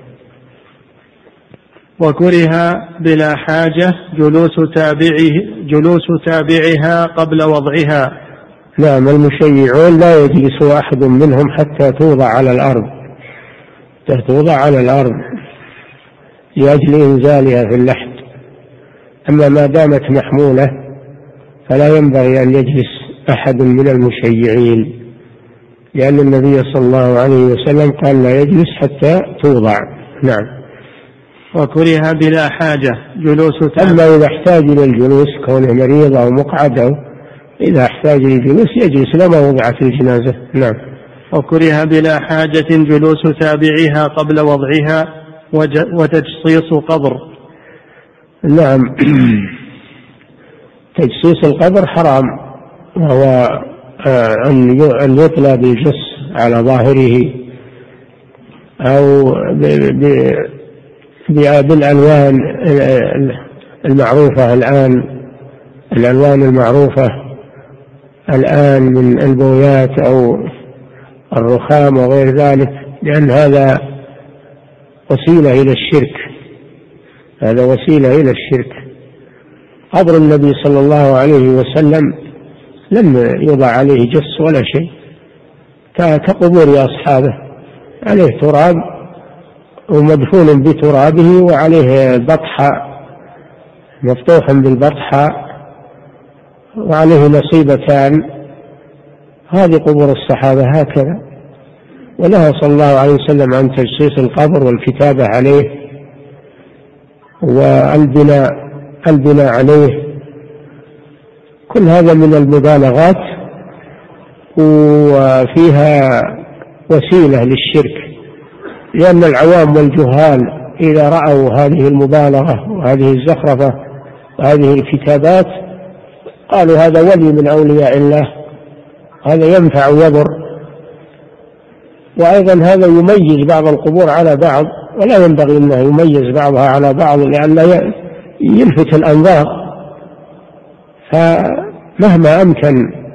وكره بلا حاجة جلوس تابعه جلوس تابعها قبل وضعها. نعم المشيعون لا يجلس أحد منهم حتى توضع على الأرض، توضع على الأرض لأجل إنزالها في اللحد. أما ما دامت محمولة فلا ينبغي أن يجلس أحد من المشيعين، لأن النبي صلى الله عليه وسلم قال لا يجلس حتى توضع. نعم. وكره بلا حاجة جلوس تابع. أما إذا احتاج إلى الجلوس كونه مريض أو مقعد أو إذا احتاج للجلوس يجلس لما وضعت الجنازة. نعم. وكره بلا حاجة جلوس تابعها قبل وضعها وتجصيص قبر. نعم. تجصيص القبر حرام، وهو أن يطلى بالجص على ظاهره أو بالألوان المعروفة الآن، الألوان المعروفة الآن من البويات أو الرخام وغير ذلك، لأن هذا وسيلة إلى الشرك، هذا وسيلة إلى الشرك. قبر النبي صلى الله عليه وسلم لم يضع عليه جص ولا شيء كقبور أصحابه، عليه تراب ومدفون بترابه وعليه بطحة مفتوحا بالبطحة وعليه نصيبتان. هذه قبور الصحابة هكذا. ونهى صلى الله عليه وسلم عن تجصيص القبر والكتابة عليه والبناء البناء عليه. كل هذا من المبالغات وفيها وسيلة للشرك، لأن العوام والجهال إذا رأوا هذه المبالغة وهذه الزخرفة وهذه الكتابات قالوا هذا ولي من أولياء الله، هذا ينفع ويضر. وأيضا هذا يميز بعض القبور على بعض، ولا ينبغي أنه يميز بعضها على بعض لئلا يلفت الأنظار. فمهما أمكن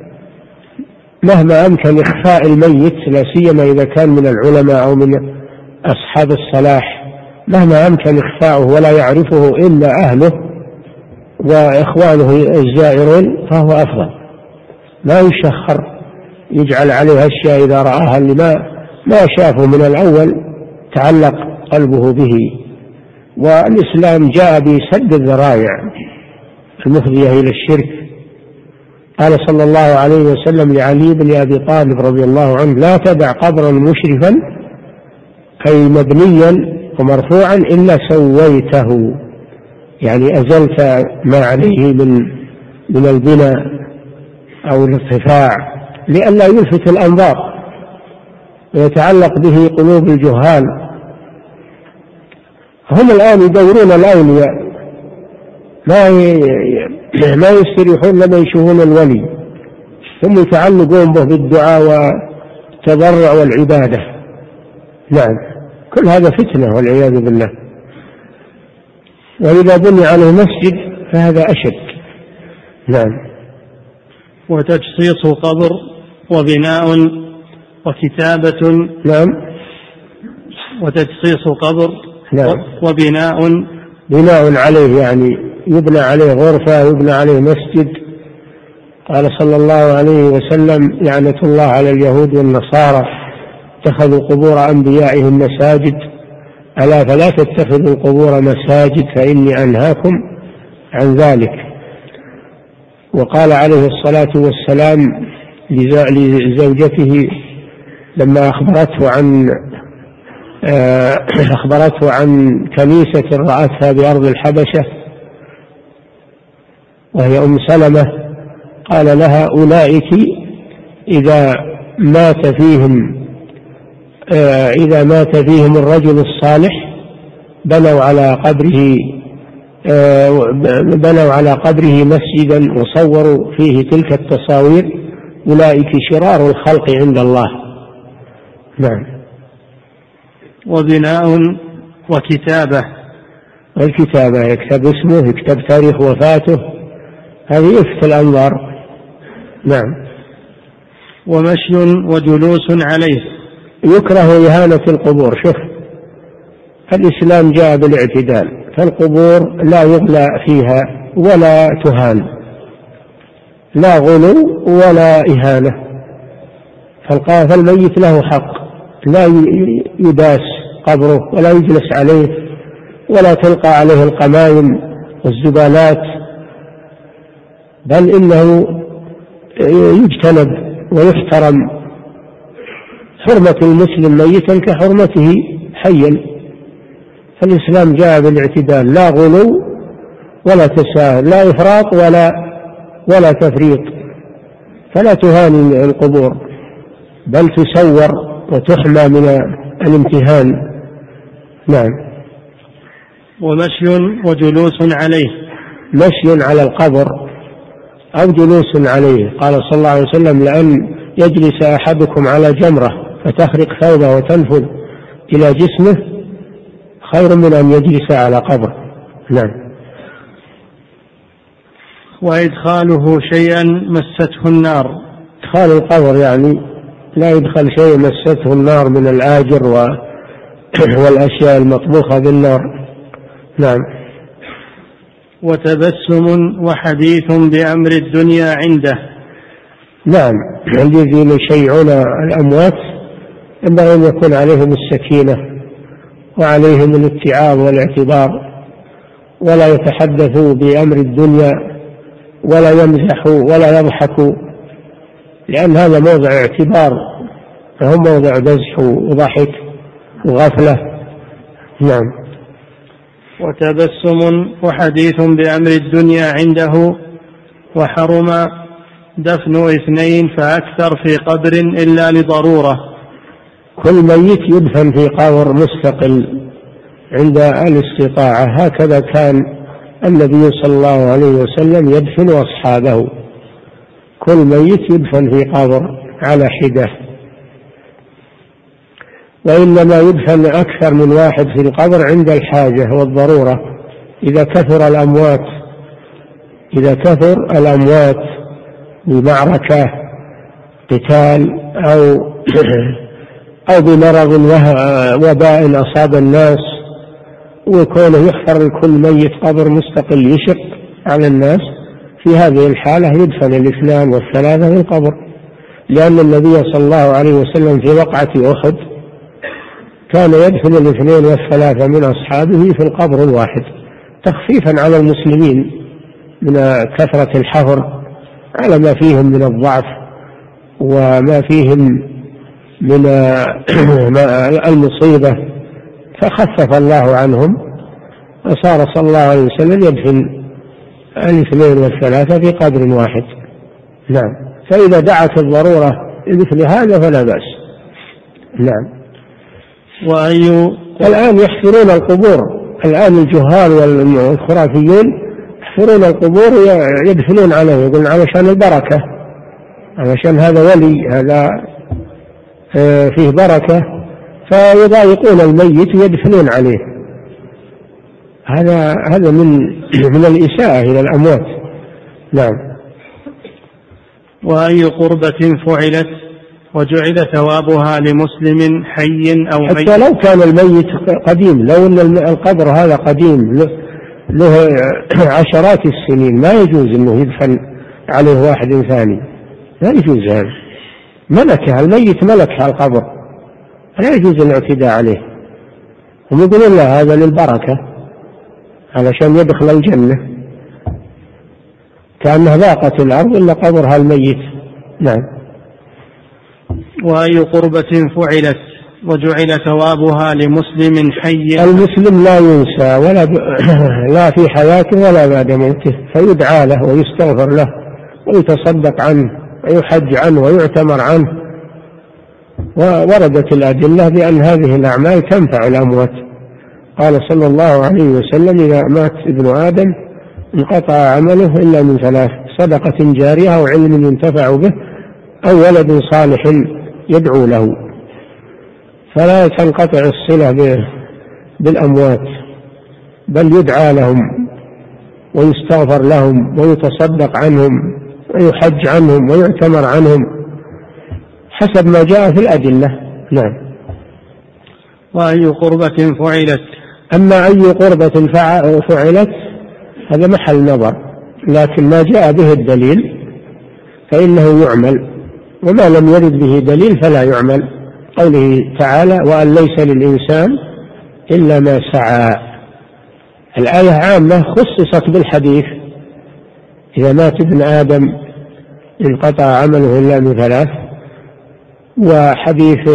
مهما أمكن إخفاء الميت، لا سيما إذا كان من العلماء أو من أصحاب الصلاح، مهما أمكن إخفاؤه ولا يعرفه إلا أهله وإخوانه الزائرون فهو أفضل. لا يشخر يجعل عليها أشياء إذا رآها اللي ما ما شافه من الأول تعلق قلبه به. والإسلام جاء بسد الذرائع المفضية إلى الشرك. قال صلى الله عليه وسلم لعلي بن أبي طالب رضي الله عنه: لا تدع قبرا مشرفا أي مبنيا ومرفوعا إلا سويته، يعني أزلت ما عليه من من البناء أو الارتفاع لئلا يلفت الأنظار ويتعلق به قلوب الجهال. هم الآن يدورون الأولياء، ما ما يستريحون لما يشوفون الولي، هم يتعلقون به بالدعاء والتضرع والعبادة. نعم، كل هذا فتنة والعياذ بالله. وإذا بني عليه مسجد فهذا أشد. نعم. وتجصيص قبر وبناء وكتابة. نعم. وتجصيص قبر. نعم. وبناء بناء عليه، يعني يبنى عليه غرفة، يبنى عليه مسجد. قال صلى الله عليه وسلم: لعنة الله على اليهود والنصارى اتخذوا قبور أنبيائهم مساجد، ألا فلا تتخذوا القبور مساجد فإني أنهاكم عن ذلك. وقال عليه الصلاة والسلام لزوجته لما أخبرته عن أخبرته عن كنيسة رأتها بأرض الحبشة وهي أم سلمة، قال لها: أولئك إذا مات فيهم إذا مات فيهم الرجل الصالح بنوا على قبره بنوا على قبره مسجدا وصوروا فيه تلك التصاوير، أولئك شرار الخلق عند الله. نعم. وبناء وكتابة. الكتابة يكتب اسمه، يكتب تاريخ وفاته، هذه يلفت الأنظار. نعم. ومشي وجلوس عليه. يكره إهانة القبور. شوف، الإسلام جاء بالاعتدال، فالقبور لا يغلى فيها ولا تهان، لا غلو ولا إهانة. فالميت له حق، لا يداس قبره ولا يجلس عليه ولا تلقى عليه القمايم والزبالات، بل إنه يجتنب ويحترم. حرمة المسلم ميتا كحرمته حيا. فالإسلام جاء بالاعتدال، لا غلو ولا تساهل، لا إفراط ولا ولا تفريط. فلا تهان القبور بل تسور وتحمى من الامتهان. نعم. ومشي وجلوس عليه. مشي على القبر أو جلوس عليه. قال صلى الله عليه وسلم: لأن يجلس أحدكم على جمرة فتخرق ثوبه وتنفذ إلى جسمه خير من أن يجلس على قبر. نعم. وإدخاله شيئا مسته النار. إدخال القبر يعني لا يدخل شيء مسته النار من الآجر والأشياء المطبوخة بالنار. نعم. وتبسم وحديث بأمر الدنيا عنده. نعم. الذين يشيعون الأموات ينبغي أن يكون عليهم السكينة وعليهم الاتعاظ والاعتبار، ولا يتحدثوا بأمر الدنيا ولا يمزحوا ولا يضحكوا، لأن هذا موضع اعتبار، فهم موضع مزح وضحك وغفلة. نعم. وتبسم وحديث بأمر الدنيا عنده. وحرم دفن اثنين فأكثر في قبر إلا لضرورة. كل ميت يدفن في قبر مستقل عند الاستطاعة، هكذا كان النبي صلى الله عليه وسلم يدفن أصحابه. كل ميت يدفن في قبر على حدة، وإنما يدفن أكثر من واحد في القبر عند الحاجة والضرورة. إذا كثر الأموات إذا كثر الأموات بمعركة قتال أو أو بمرض وباء أصاب الناس، وكونه يحفر لكل ميت قبر مستقل يشق على الناس، في هذه الحالة يدفن الاثنان والثلاثة في القبر، لأن النبي صلى الله عليه وسلم في وقعة أحد كان يدفن الاثنين والثلاثة من أصحابه في القبر الواحد تخفيفا على المسلمين من كثرة الحفر، على ما فيهم من الضعف وما فيهم من المصيبة، فخفف الله عنهم، وصار صلى الله عليه وسلم يدفن الاثنين والثلاثة في قبر واحد. نعم. فإذا دعت الضرورة مثل هذا فلا بأس. نعم. وأي الآن يحفرون القبور، الآن الجهال والخرافيون يحفرون القبور يدفنون عليه، يقولون علشان البركة، علشان هذا ولي، هذا فيه بركة، فيضايقون الميت ويدفنون عليه. هذا هذا من من الإساءة إلى الأموات. نعم. وأي قربة فعلت وجعل ثوابها لمسلم حي أو ميت. حتى لو كان الميت قديم، لو أن القبر هذا قديم له عشرات السنين، ما يجوز أنه يدفن عليه واحد ثاني، لا يجوز هذا. ملكه الميت، ملكه القبر، لا يجوز الاعتداء عليه. هم يقولون لا، هذا للبركة علشان يدخل الجنة، كأنها ضاقت الأرض إلا قبرها الميت. نعم. وأي قربة فعلت وجعل ثوابها لمسلم حي. المسلم لا ينسى ولا ب... لا في حياته ولا بعد موته، فيدعى له ويستغفر له ويتصدق عنه ويحج عنه ويعتمر عنه. ووردت الأدلة بأن هذه الأعمال تنفع الأموات. قال صلى الله عليه وسلم: إذا مات ابن آدم انقطع عمله إلا من ثلاث: صدقة جارية أو علم ينتفع به أو ولد صالح يدعو له. فلا تنقطع الصلة بالأموات، بل يدعى لهم ويستغفر لهم ويتصدق عنهم ويحج عنهم ويعتمر عنهم حسب ما جاء في الأدلة. نعم. وأي قربة فعلت. أما أي قربة فعلت هذا محل نظر، لكن ما جاء به الدليل فإنه يعمل، وما لم يرد به دليل فلا يعمل. قوله تعالى: وأن ليس للإنسان إلا ما سعى. الآية عامة خصصت بالحديث: إذا مات ابن آدم انقطع عمله إلا من ثلاث. وحديث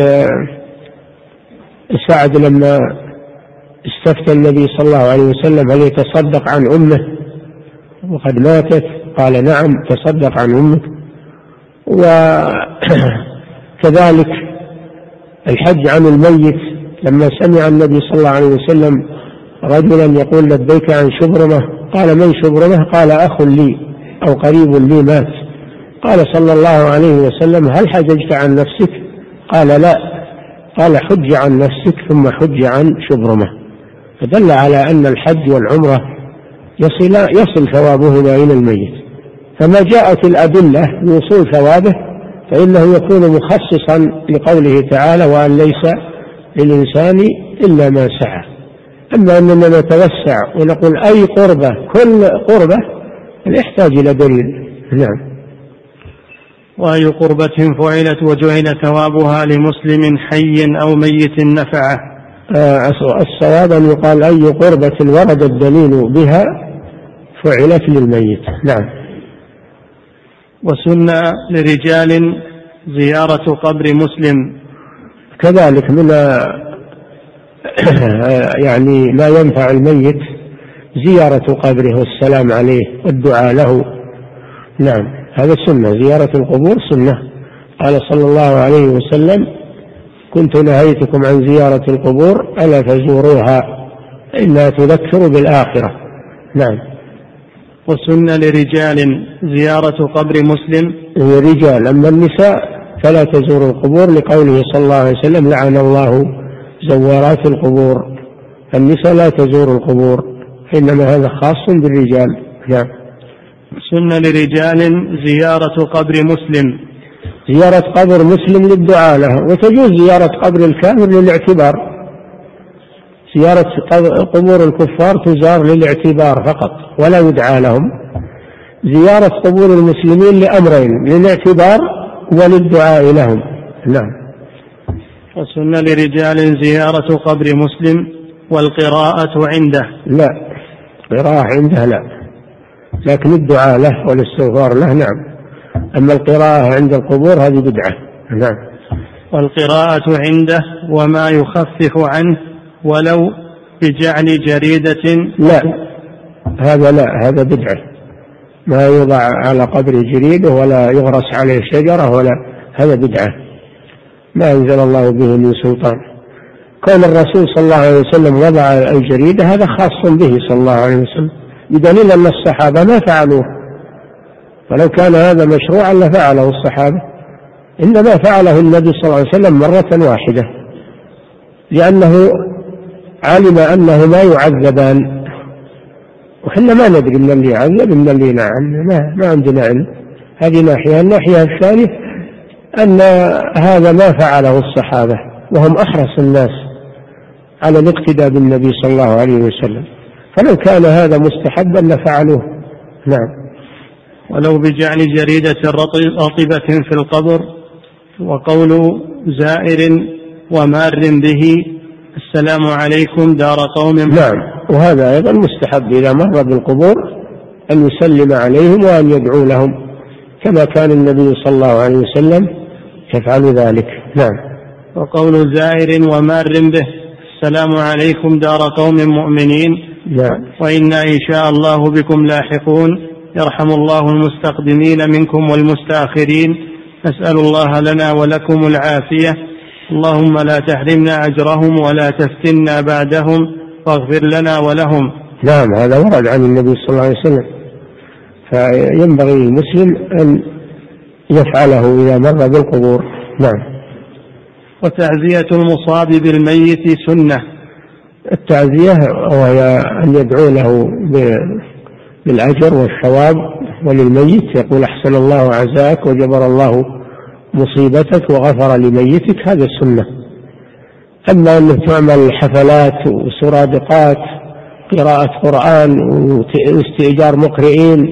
سعد لما استفتى النبي صلى الله عليه وسلم هل يتصدق عن أمه وقد ماتت، قال: نعم، تصدق عن أمك. وكذلك الحج عن الميت، لما سمع النبي صلى الله عليه وسلم رجلا يقول: لبيك عن شبرمة، قال: من شبرمة؟ قال: أخ لي أو قريب لي مات. قال صلى الله عليه وسلم: هل حججت عن نفسك؟ قال: لا. قال: حج عن نفسك ثم حج عن شبرمة. فدل على أن الحج والعمرة يصل, يصل ثوابهما إلى الميت. فما جاءت الأدلة بوصول ثوابه فإنه يكون مخصصا لقوله تعالى: وأن ليس للإنسان إلا ما سعى. أما أننا نتوسع ونقول أي قربة، كل قربة، يحتاج إلى دليل. نعم. وأي قربة فعلت وجعل ثوابها لمسلم حي أو ميت نفعه. الصواب أن يقال: أي قربة ورد الدليل بها فعلت للميت. نعم. وسنة لرجال زيارة قبر مسلم. كذلك من يعني ما ينفع الميت زيارة قبره والسلام عليه والدعاء له. نعم، هذا سنة. زيارة القبور سنة. قال صلى الله عليه وسلم: كنت نهيتكم عن زيارة القبور ألا فزوروها إنها تذكر بالآخرة. نعم. وسنة لرجال زيارة قبر مسلم. رجال. أما النساء فلا تزور القبور، لقوله صلى الله عليه وسلم: لعن الله زوارات القبور. النساء لا تزور القبور، إنما هذا خاص بالرجال. نعم. سنة لرجال زيارة قبر مسلم. زيارة قبر مسلم للدعاء له، وتجوز زيارة قبر الكافر للاعتبار. زيارة قبور الكفار تزار للاعتبار فقط ولا يدعى لهم. زيارة قبور المسلمين لأمرين: للاعتبار وللدعاء لهم. نعم. وسنة لرجال زيارة قبر مسلم والقراءة عنده. لا، قراءة عنده لا، لكن الدعاء له والاستغفار له. نعم. أما القراءة عند القبور هذه بدعة. نعم. والقراءة عنده وما يخفف عنه ولو بجعل جريدة. لا، هذا لا، هذا بدعة. ما يوضع على قبر جريدة ولا يغرس عليه شجرة ولا، هذا بدعة ما أنزل الله به من سلطان. كون الرسول صلى الله عليه وسلم وضع الجريدة هذا خاص به صلى الله عليه وسلم، بدليل أن الصحابة ما فعلوه. ولو كان هذا مشروعا لفعله الصحابة، إنما فعله النبي صلى الله عليه وسلم مرة واحدة، لأنه علم أنه ما يعذبان، وحنا ما ندري من اللي يعذب من اللي نعم، ما, ما عندنا علم. هذه ناحية. الناحية الثانية أن هذا ما فعله الصحابة، وهم أحرص الناس على الاقتداء بالنبي صلى الله عليه وسلم، فلو كان هذا مستحبا لفعلوه. نعم. ولو بجعل جريدة رطبة في القبر. وقول زائر ومار به: السلام عليكم دار قوم. نعم. وهذا أيضا مستحب إذا مر بالقبور أن يسلم عليهم وأن يدعو لهم، كما كان النبي صلى الله عليه وسلم يفعل ذلك. نعم. وقول زائر ومار به: السلام عليكم دار قوم مؤمنين. نعم. وإنا إن شاء الله بكم لاحقون، يرحم الله المستقدمين منكم والمستأخرين، نسأل الله لنا ولكم العافية، اللهم لا تحرمنا أجرهم ولا تفتنا بعدهم، واغفر لنا ولهم. نعم، هذا ورد عن النبي صلى الله عليه وسلم، فينبغي المسلم أن يفعله إذا مر بالقبور. نعم. وتعزية المصاب بالميت سنة. التعزية وهي أن يدعو له بالأجر والثواب، وللميت يقول: أحسن الله عزاك وجبر الله مصيبتك وغفر لميتك، هذا السنة. أما أنه تعمل حفلات وسرادقات، قراءة قرآن واستئجار مقرئين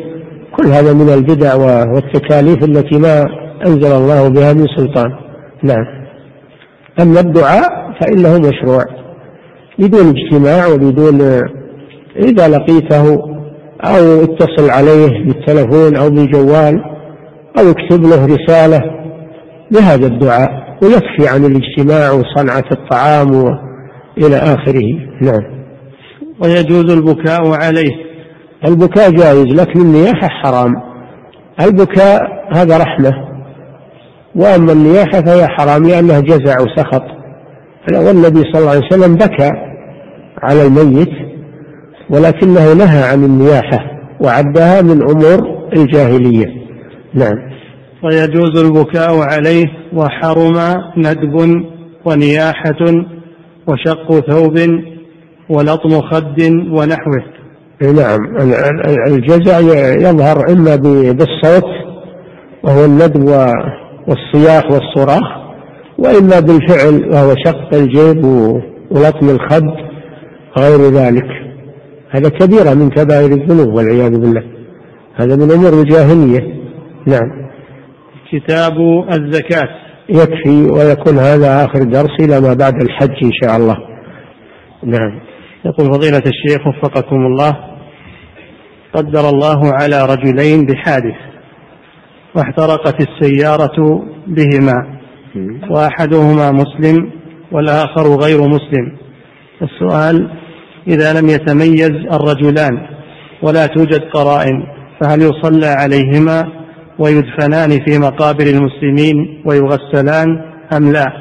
كل هذا من البدع والتكاليف التي ما أنزل الله بها من سلطان. نعم. أما الدعاء فإنه مشروع بدون اجتماع وبدون، إذا لقيته أو اتصل عليه بالتلفون أو بالجوال أو اكتب له رسالة بهذا الدعاء، ويكفي عن الاجتماع وصنعة الطعام إلى آخره. نعم. ويجوز البكاء عليه. البكاء جائز، لكن النياحة حرام. البكاء هذا رحمة، وأما النياحة فهي حرام لأنها جزع وسخط. والنبي صلى الله عليه وسلم بكى على الميت، ولكنه نهى عن النياحة وعدها من أمور الجاهلية. نعم. ويجوز البكاء عليه، وحرم ندب ونياحة وشق ثوب ولطم خد ونحوه. نعم. الجزع يظهر إما بالصوت وهو الندب والصياح والصراخ، وإما بالفعل وهو شق الجيب ولطم الخد غير ذلك. هذا كبيرة من كبائر الذنوب والعياذ بالله، هذا من أمور الجاهلية. نعم. كتاب الزكاة. يكفي، ويكون هذا آخر درس إلى ما بعد الحج إن شاء الله. نعم. يقول فضيلة الشيخ وفقكم الله: قدر الله على رجلين بحادث واحترقت السيارة بهما، وأحدهما مسلم والآخر غير مسلم. السؤال: إذا لم يتميز الرجلان ولا توجد قرائن، فهل يصلى عليهما ويدفنان في مقابر المسلمين ويغسلان أم لا؟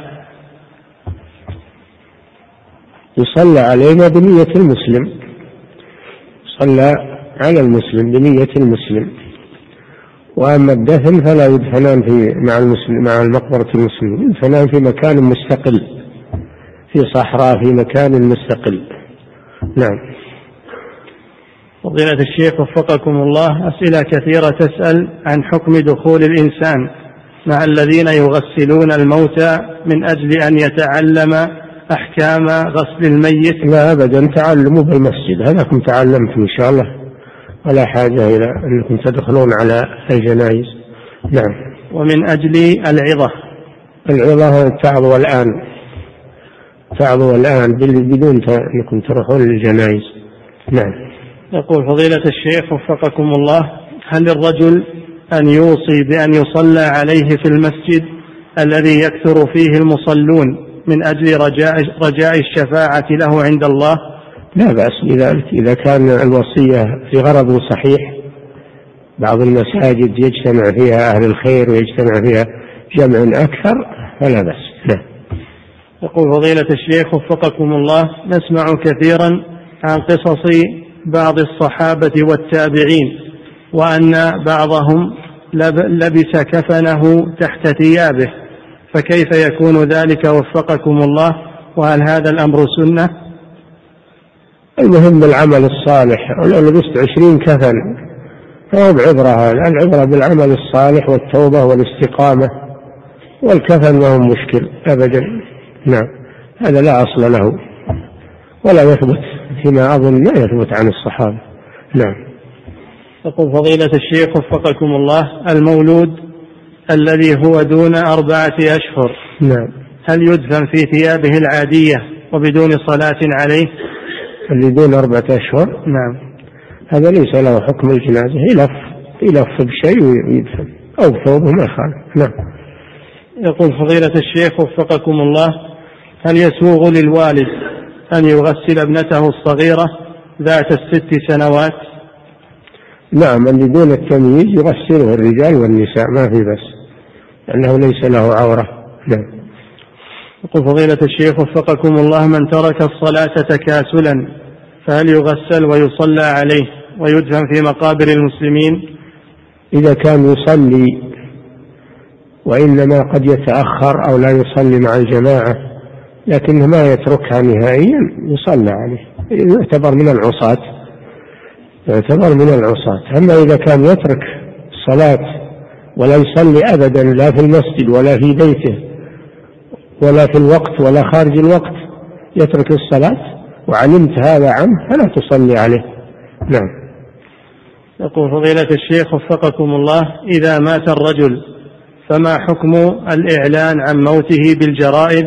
يصلى عليهما بنية المسلم، صلى على المسلم بنية المسلم. وأما الدفن فلا يدفنان في مع المسلم مع المقبرة المسلمين، يدفنان في مكان مستقل، في صحراء، في مكان مستقل. نعم. فضيلة الشيخ وفقكم الله، أسئلة كثيرة تسأل عن حكم دخول الإنسان مع الذين يغسلون الموتى من أجل أن يتعلم أحكام غسل الميت. لا أبدا، تعلموا بالمسجد، هذاكم تعلمتم إن شاء الله، ولا حاجة إلى أنكم تدخلون على الجنائز. نعم. ومن أجل العظة. العظة تعظوا الآن، تعظوا الآن بدون أنكم تروحون للجنائز. نعم. يقول فضيلة الشيخ وفقكم الله: هل للرجل أن يوصي بأن يصلى عليه في المسجد الذي يكثر فيه المصلون من أجل رجاء, رجاء الشفاعة له عند الله؟ لا بأس بذلك إذا كان الوصية في غرض صحيح. بعض المساجد يجتمع فيها أهل الخير ويجتمع فيها جمع أكثر فلا بأس. لا. يقول فضيلة الشيخ وفقكم الله: نسمع كثيرا عن قصص بعض الصحابة والتابعين، وأن بعضهم لبس كفنه تحت ثيابه، فكيف يكون ذلك وفقكم الله؟ وهل هذا الأمر سنة؟ المهم العمل الصالح، ولو لبست عشرين كفن فهو بعبرة، هذا العبرة بالعمل الصالح والتوبة والاستقامة، والكفن ما هو مشكل أبدا. نعم. هذا لا أصل له ولا يثبت، فيما أظن لا يثبت عن الصحابة. نعم. يقول فضيلة الشيخ وفقكم الله: المولود الذي هو دون أربعة أشهر، نعم، هل يدفن في ثيابه العادية وبدون صلاة عليه؟ اللي دون أربعة أشهر، نعم، هذا ليس له حكم الجنازة، يلف يلف بشيء ويدفن أو ثوبه ما يخالف. نعم. يقول فضيلة الشيخ وفقكم الله: هل يسوغ للوالد أن يغسل ابنته الصغيرة ذات الست سنوات؟ نعم، اللي دون التمييز يغسله الرجال والنساء، ما في بس، لأنه ليس له عورة. نعم. يقول فضيلة الشيخ وفقكم الله: من ترك الصلاة تكاسلا فهل يغسل ويصلى عليه ويدفن في مقابر المسلمين؟ إذا كان يصلي وإنما قد يتأخر أو لا يصلي مع الجماعة لكنه ما يتركها نهائيا يصلى عليه، يعتبر من العصاة، يعتبر من العصاة. أما إذا كان يترك الصلاة ولا يصلي أبدا، لا في المسجد ولا في بيته ولا في الوقت ولا خارج الوقت، يترك الصلاة وعلمت هذا عنه فلا تصلي عليه. نعم. يقول فضيلة الشيخ وفقكم الله: إذا مات الرجل فما حكم الإعلان عن موته بالجرائد؟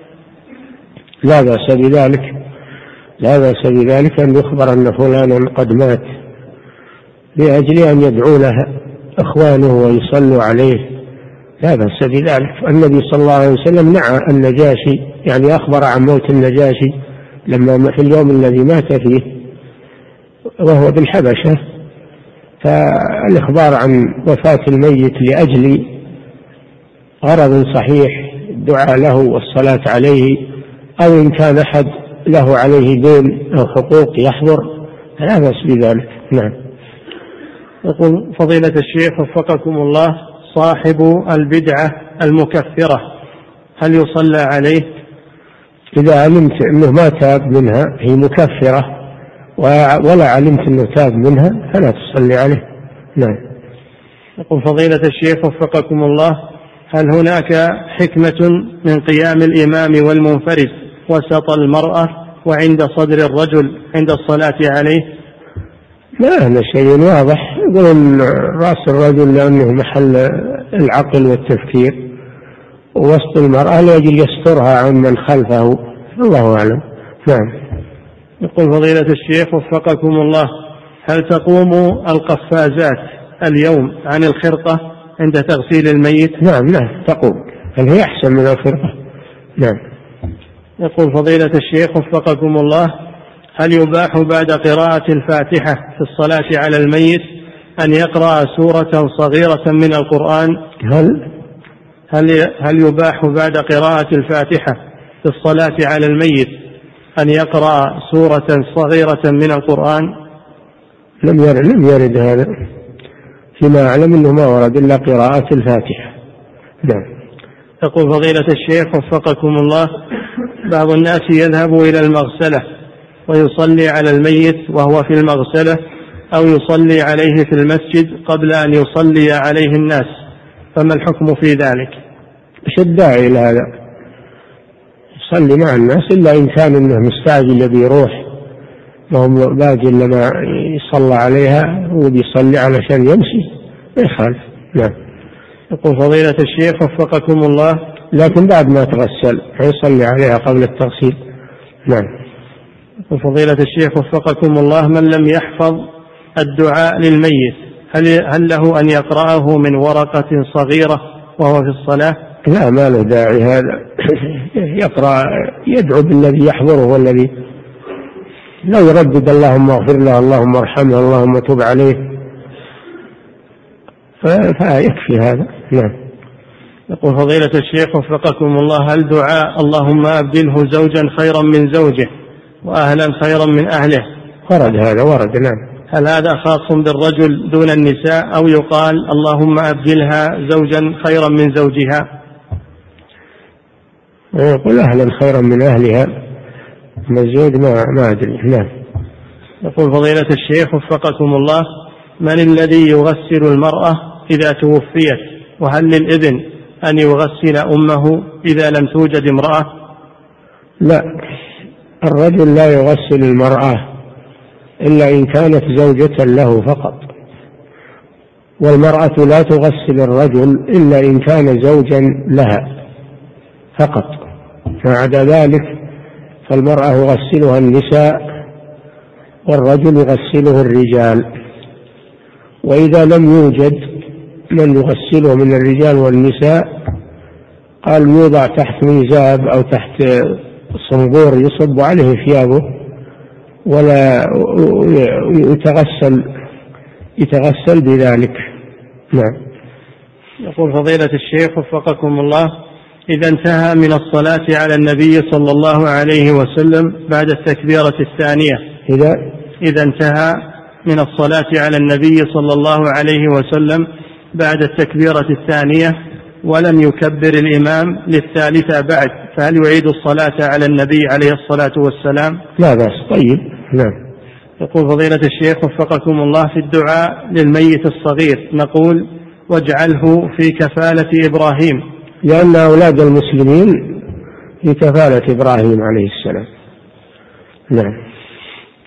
لا بأس بذلك، لا بأس بذلك أن يخبر أن فلانا قد مات، لأجل أن يدعو له إخوانه ويصلوا عليه، لا بأس بذلك. النبي صلى الله عليه وسلم نعى النجاشي، يعني أخبر عن موت النجاشي لما في اليوم الذي مات فيه وهو بالحبشة، فالإخبار عن وفاة الميت لأجل غرض صحيح، الدعاء له والصلاة عليه، أو إن كان أحد له عليه دين أو حقوق يحضر، لا بأس بذلك. نعم. يقول فضيلة الشيخ وفقكم الله: صاحب البدعة المكفرة هل يصلى عليه؟ إذا علمت أنه ما تاب منها، هي مكفرة، ولا علمت أنه تاب منها فلا تصلي عليه. نعم. يقول فضيلة الشيخ وفقكم الله: هل هناك حكمة من قيام الإمام والمنفرد وسط المرأة وعند صدر الرجل عند الصلاة عليه؟ لا، هذا شيء واضح. يقولون رأس الرجل لأنه محل العقل والتفكير، ووسط المرأة لأجل يسترها عن من خلفه، الله أعلم. نعم. يقول فضيلة الشيخ وفقكم الله: هل تقوم القفازات اليوم عن الخرقة عند تغسيل الميت؟ نعم نعم تقوم، بل هي أحسن من الخرقة. نعم. يقول فضيلة الشيخ وفقكم الله: هل يباح بعد قراءة الفاتحة في الصلاة على الميت أن يقرأ سورة صغيرة من القرآن؟ هل هل هل يباح بعد قراءة الفاتحة في الصلاة على الميت أن يقرأ سورة صغيرة من القرآن؟ لم يرد, لم يرد هذا، فيما أعلم أنه ما ورد إلا قراءة الفاتحة. نعم. يقول فضيلة الشيخ وفقكم الله: بعض الناس يذهب إلى المغسلة ويصلي على الميت وهو في المغسلة، أو يصلي عليه في المسجد قبل أن يصلي عليه الناس، فما الحكم في ذلك؟ مش الداعي إلى هذا، يصلي مع الناس إلا إن كان إنه مستعجل يبي يروح وهم باقي لما يصلى عليها وبيصلي علشان يمشي ما يخالف. نعم. يقول فضيلة الشيخ وفقكم الله: لكن بعد ما تغسل يصلي عليها قبل التغسيل. نعم. يقول فضيلة الشيخ وفقكم الله: من لم يحفظ الدعاء للميت هل هل له أن يقرأه من ورقة صغيرة وهو في الصلاة؟ لا، ما له داعي هذا، يقرأ يدعو بالذي يحضره والذي لا يردد اللهم اغفر له اللهم ارحمه اللهم تب عليه، فيكفي هذا. نعم. يقول فضيلة الشيخ وفقكم الله: هل دعاء اللهم أبدله زوجا خيرا من زوجه وأهلا خيرا من أهله ورد هذا؟ ورد. نعم. هل هذا خاص بالرجل دون النساء أو يقال اللهم أبدلها زوجا خيرا من زوجها؟ يقول أهلا خيرا من أهلها، من الزوج ما, ما أدري. نعم. يقول فضيلة الشيخ وفقكم الله: من الذي يغسل المرأة إذا توفيت، وهل للإذن أن يغسل أمه إذا لم توجد امرأة؟ لا، الرجل لا يغسل المرأة إلا إن كانت زوجة له فقط، والمرأة لا تغسل الرجل إلا إن كان زوجا لها فقط، فبعد ذلك فالمرأة يغسلها النساء والرجل يغسله الرجال. وإذا لم يوجد من يغسله من الرجال والنساء قال يوضع تحت ميزاب أو تحت صنبور يصب عليه ثيابه ولا يتغسل يتغسل بذلك. نعم. يقول فضيلة الشيخ وفقكم الله: إذا انتهى من الصلاة على النبي صلى الله عليه وسلم بعد التكبيرة الثانية إذا إذا انتهى من الصلاة على النبي صلى الله عليه وسلم بعد التكبيرة الثانية ولم يكبر الإمام للثالثة بعد، فهل يعيد الصلاة على النبي عليه الصلاة والسلام؟ لا بأس. طيب. نعم. يقول فضيلة الشيخ وفقكم الله: في الدعاء للميت الصغير نقول واجعله في كفالة إبراهيم، لأن أولاد المسلمين في كفالة إبراهيم عليه السلام. نعم.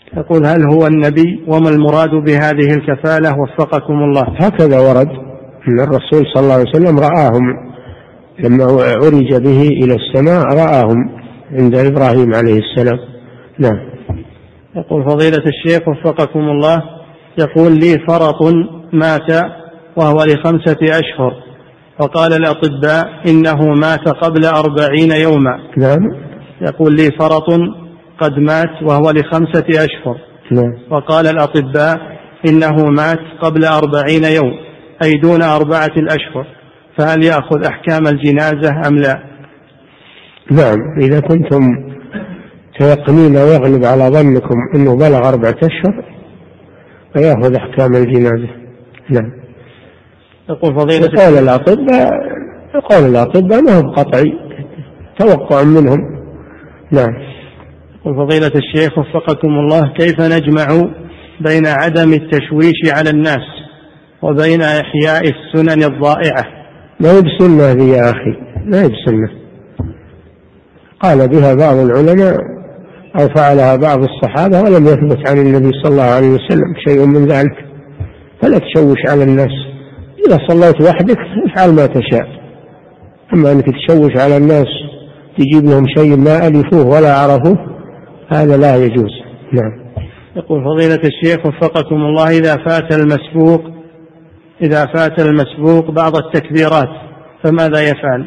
يقول هل هو النبي وما المراد بهذه الكفالة وفقكم الله؟ هكذا ورد أن الرسول صلى الله عليه وسلم رآهم لما عرج به إلى السماء، رآهم عند إبراهيم عليه السلام. نعم. يقول فضيلة الشيخ وفقكم الله، يقول لي فرط مات وهو لخمسة أشهر، وقال الأطباء إنه مات قبل أربعين يوما. نعم. يقول لي فرط قد مات وهو لخمسة أشهر. نعم. وقال الأطباء إنه مات قبل أربعين يوم، أي دون أربعة الأشهر، فهل يأخذ أحكام الجنازة أم لا؟ نعم، إذا كنتم تيقنين ويغلب على ظنكم أنه بلغ أربعة أشهر فيأخذ أحكام الجنازة. نعم. يقول فضيلة قول الأطباء قول الأطباء ما هو قطعي، توقع منهم. نعم. يقول فضيلة الشيخ وفقكم الله، كيف نجمع بين عدم التشويش على الناس وبين إحياء السنن الضائعة؟ ما هي بسنة ذي يا أخي، ما هي بسنة، قال بها بعض العلماء أو فعلها بعض الصحابة ولم يثبت عن النبي صلى الله عليه وسلم شيء من ذلك، فلا تشوش على الناس. إذا صليت وحدك افعل ما تشاء، أما أنك تشوش على الناس تجيب لهم شيء ما ألفوه ولا عرفوه هذا لا يجوز. نعم. يقول فضيلة الشيخ وفقكم الله، إذا فات المسبوق إذا فات المسبوق بعض التكبيرات فماذا يفعل؟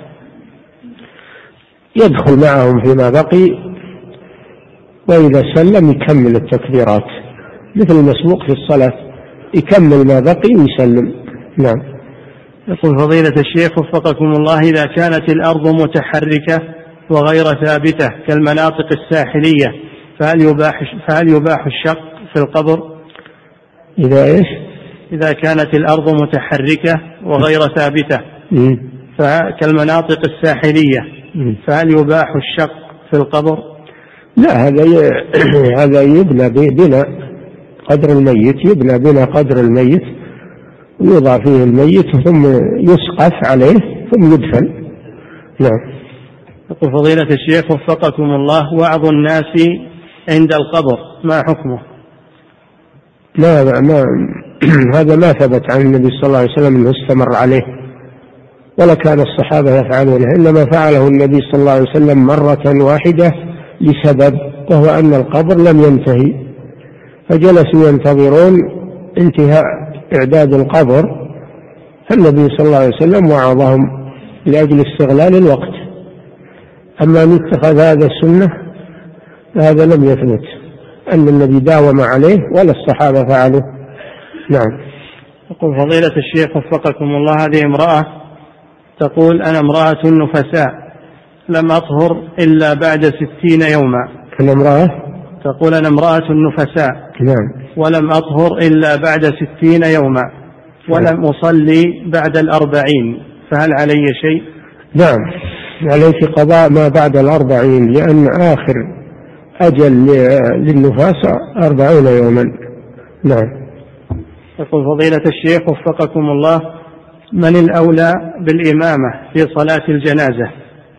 يدخل معهم فيما بقي، وإذا سلم يكمل التكبيرات مثل المسبوق في الصلاة، يكمل ما بقي ويسلم. نعم. يقول فضيلة الشيخ وفقكم الله، إذا كانت الأرض متحركة وغير ثابتة كالمناطق الساحلية فهل يباح, فهل يباح الشق في القبر؟ إذا إيش؟ إذا كانت الأرض متحركة وغير ثابتة كالمناطق الساحلية فهل يباح الشق في القبر؟ لا، هذا هذا يبنى بنا قدر الميت، يبنى بنا قدر الميت ويوضع فيه الميت ثم يسقف عليه ثم يدفن. نعم. يقول فضيلة الشيخ وفقكم الله، وعظ الناس عند القبر ما حكمه؟ لا ما هذا ما ثبت عن النبي صلى الله عليه وسلم أنه استمر عليه، ولا كان الصحابة يفعلونه، إنما فعله النبي صلى الله عليه وسلم مرة واحدة لسبب، وهو أن القبر لم ينتهي فجلسوا ينتظرون انتهاء إعداد القبر، فالنبي صلى الله عليه وسلم وعظهم لأجل استغلال الوقت. أما أن يتخذ هذا السنة فهذا لم يثبت أن النبي داوم عليه ولا الصحابة فعلوا. نعم. يقول فضيلة الشيخ وفقكم الله، هذه امرأة تقول أنا امرأة نفساء لم أطهر إلا بعد ستين يوما. أنا امرأة تقول أنا امرأة نفساء نعم ولم أطهر إلا بعد ستين يوما ولم أصلي بعد الأربعين، فهل علي شيء؟ نعم، عليك قضاء ما بعد الأربعين، لأن آخر أجل للنفاس أربعين يوما. نعم. يقول فضيلة الشيخ وفقكم الله، من الأولى بالإمامة في صلاة الجنازة؟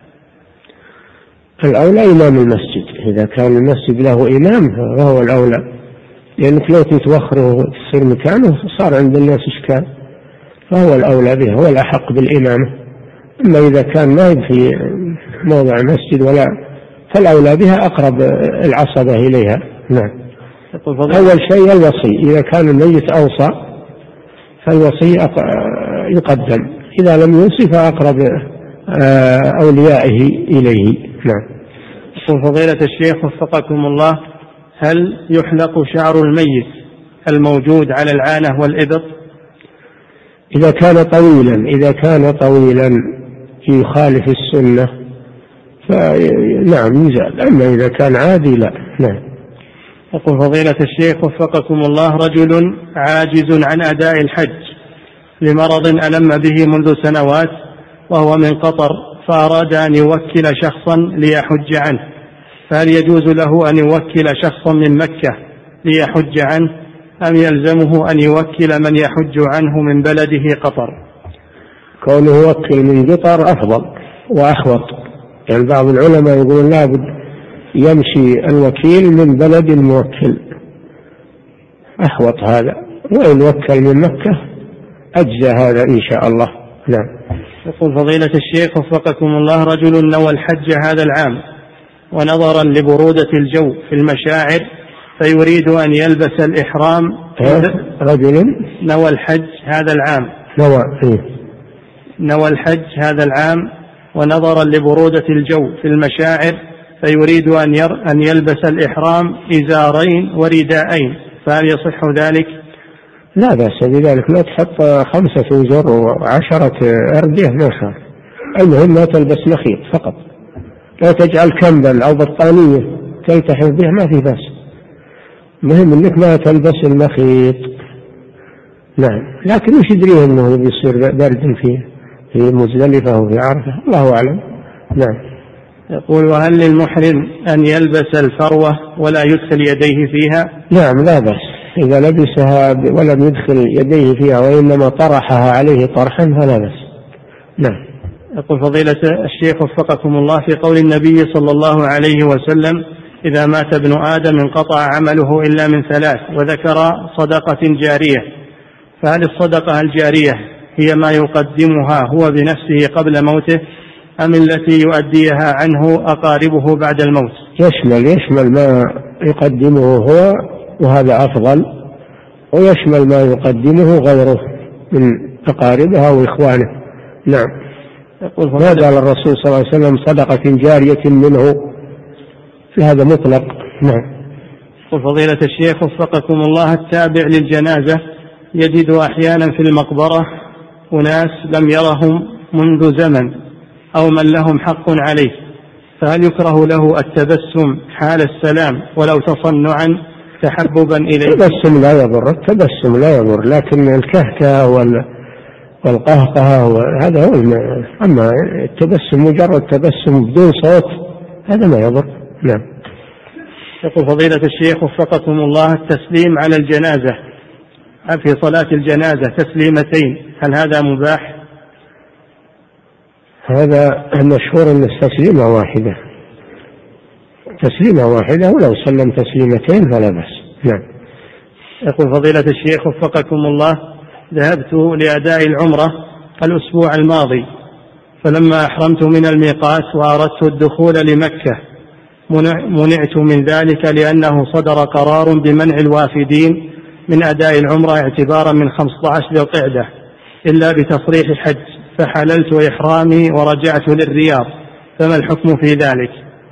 الأولى إمام المسجد، إذا كان المسجد له إمام فهو الأولى، لأنك لو تتوخره وتصير مكانه صار عند الناس إشكال، فهو الأولى به، هو الأحق بالإمامة. أما إذا كان ما في موضع المسجد ولا فالأولى بها أقرب العصبة إليها. نعم. أول شيء الوصي، إذا كان الميت أوصى فالوصي يقدم، إذا لم يوصي فأقرب أوليائه إليه. نعم. يقول فضيلة الشيخ وفقكم الله، هل يحلق شعر الميت الموجود على العانة والإبط؟ إذا كان طويلا إذا كان طويلا يخالف السنة فنعم يزال، أما إذا كان عادي لا. نعم. يقول فضيلة الشيخ وفقكم الله، رجل عاجز عن أداء الحج لمرض ألم به منذ سنوات وهو من قطر، فأراد أن يوكل شخصا ليحج عنه، فهل يجوز له أن يوكل شخصا من مكة ليحج عنه أم يلزمه أن يوكل من يحج عنه من بلده قطر؟ كونه يوكل من قطر أفضل وأحوط، يعني بعض العلماء يقولون لا بد يمشي الوكيل من بلد الموكل أحوط هذا، وإن وكل من مكة أجزى هذا إن شاء الله. نعم. يقول فضيلة الشيخ وفقكم الله: رجل نوى الحج هذا العام ونظرا لبرودة الجو في المشاعر فيريد أن يلبس الإحرام. رجل نوى الحج هذا العام نوى نوى الحج هذا العام ونظرا لبرودة الجو في المشاعر فيريد أن ير أن يلبس الإحرام إزارين ورداءين، فهل يصح ذلك؟ لا بأس بذلك، لا تحط خمسة أزر وعشرة أردية ما صار، المهم لا تلبس مخيط فقط، لا تجعل كمبل أو بطانية تلتحف بها ما في بأس، مهم أنك ما تلبس المخيط. نعم. لكن وش يدريه أنه بيصير برد فيه في مزدلفة وفي عرفة؟ الله أعلم. نعم. يقول: وهل للمحرم أن يلبس الفروة ولا يدخل يديه فيها؟ نعم لا بأس، إذا لبسها ولم يدخل يديه فيها وإنما طرحها عليه طرحا فلا بأس. نعم. يقول فضيلة الشيخ وفقكم الله: في قول النبي صلى الله عليه وسلم: إذا مات ابن آدم انقطع عمله إلا من ثلاث، وذكر صدقة جارية، فهل الصدقة الجارية هي ما يقدمها هو بنفسه قبل موته أم التي يؤديها عنه أقاربه بعد الموت؟ يشمل يشمل ما يقدمه هو وهذا أفضل، ويشمل ما يقدمه غيره من أقاربها وإخوانه. نعم. ما قال الرسول صلى الله عليه وسلم صدقة جارية منه، في هذا مطلق. نعم. يقول فضيلة الشيخ وفقكم الله: التابع للجنازة يجد أحيانا في المقبرة أناس لم يرهم منذ زمن أو من لهم حق عليه، فهل يكره له التبسم حال السلام ولو تصنعا تحببا إليه؟ التبسم لا يضر، التبسم لا يضر، لكن الكهكة والقهقه هذا هو. أما التبسم مجرد تبسم بدون صوت هذا ما يضر. نعم. يقول فضيلة الشيخ وفقكم الله: التسليم على الجنازة في صلاة الجنازة تسليمتين، هل هذا مباح؟ هذا المشهور أن تسليمة واحدة، تسليمة واحدة، ولو سلم تسليمتين فلا بأس. نعم. يقول فضيلة الشيخ وفقكم الله: ذهبت لأداء العمرة الأسبوع الماضي، فلما أحرمت من الميقات وأردت الدخول لمكة منعت من ذلك لأنه صدر قرار بمنع الوافدين من أداء العمرة اعتبارا من خمسة عشر ذي القعدة إلا بتصريح حج، فحللت إحرامي ورجعت للرياض، فما الحكم في ذلك؟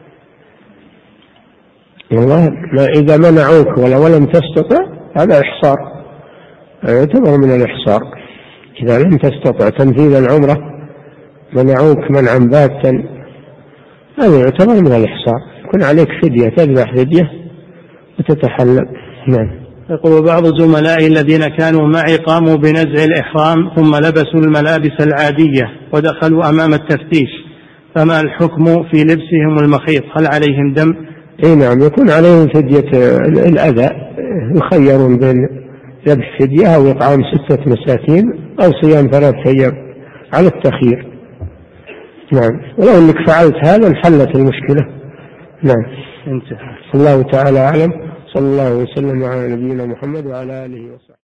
والله إذا منعوك ولم تستطع هذا إحصار، يعتبر من الإحصار. إذا لم تستطع تنفيذ العمرة منعوك منعا باتا هذا يعتبر من الإحصار، يكون عليك فدية، تذبح فدية وتتحلل. نعم. يقول بعض زملائي الذين كانوا معي قاموا بنزع الإحرام ثم لبسوا الملابس العادية ودخلوا أمام التفتيش، فما الحكم في لبسهم المخيط؟ هل عليهم دم؟ اي نعم، يكون عليهم فدية الأذى، يخيرون بين ذبح فدية أو إطعام ستة مساكين أو صيام ثلاثة أيام على التخيير. نعم. ولو أنك فعلت هذا انحلت المشكلة. نعم. انتهى. الله تعالى أعلم. صلى الله وسلم على نبينا محمد وعلى آله وصحبه.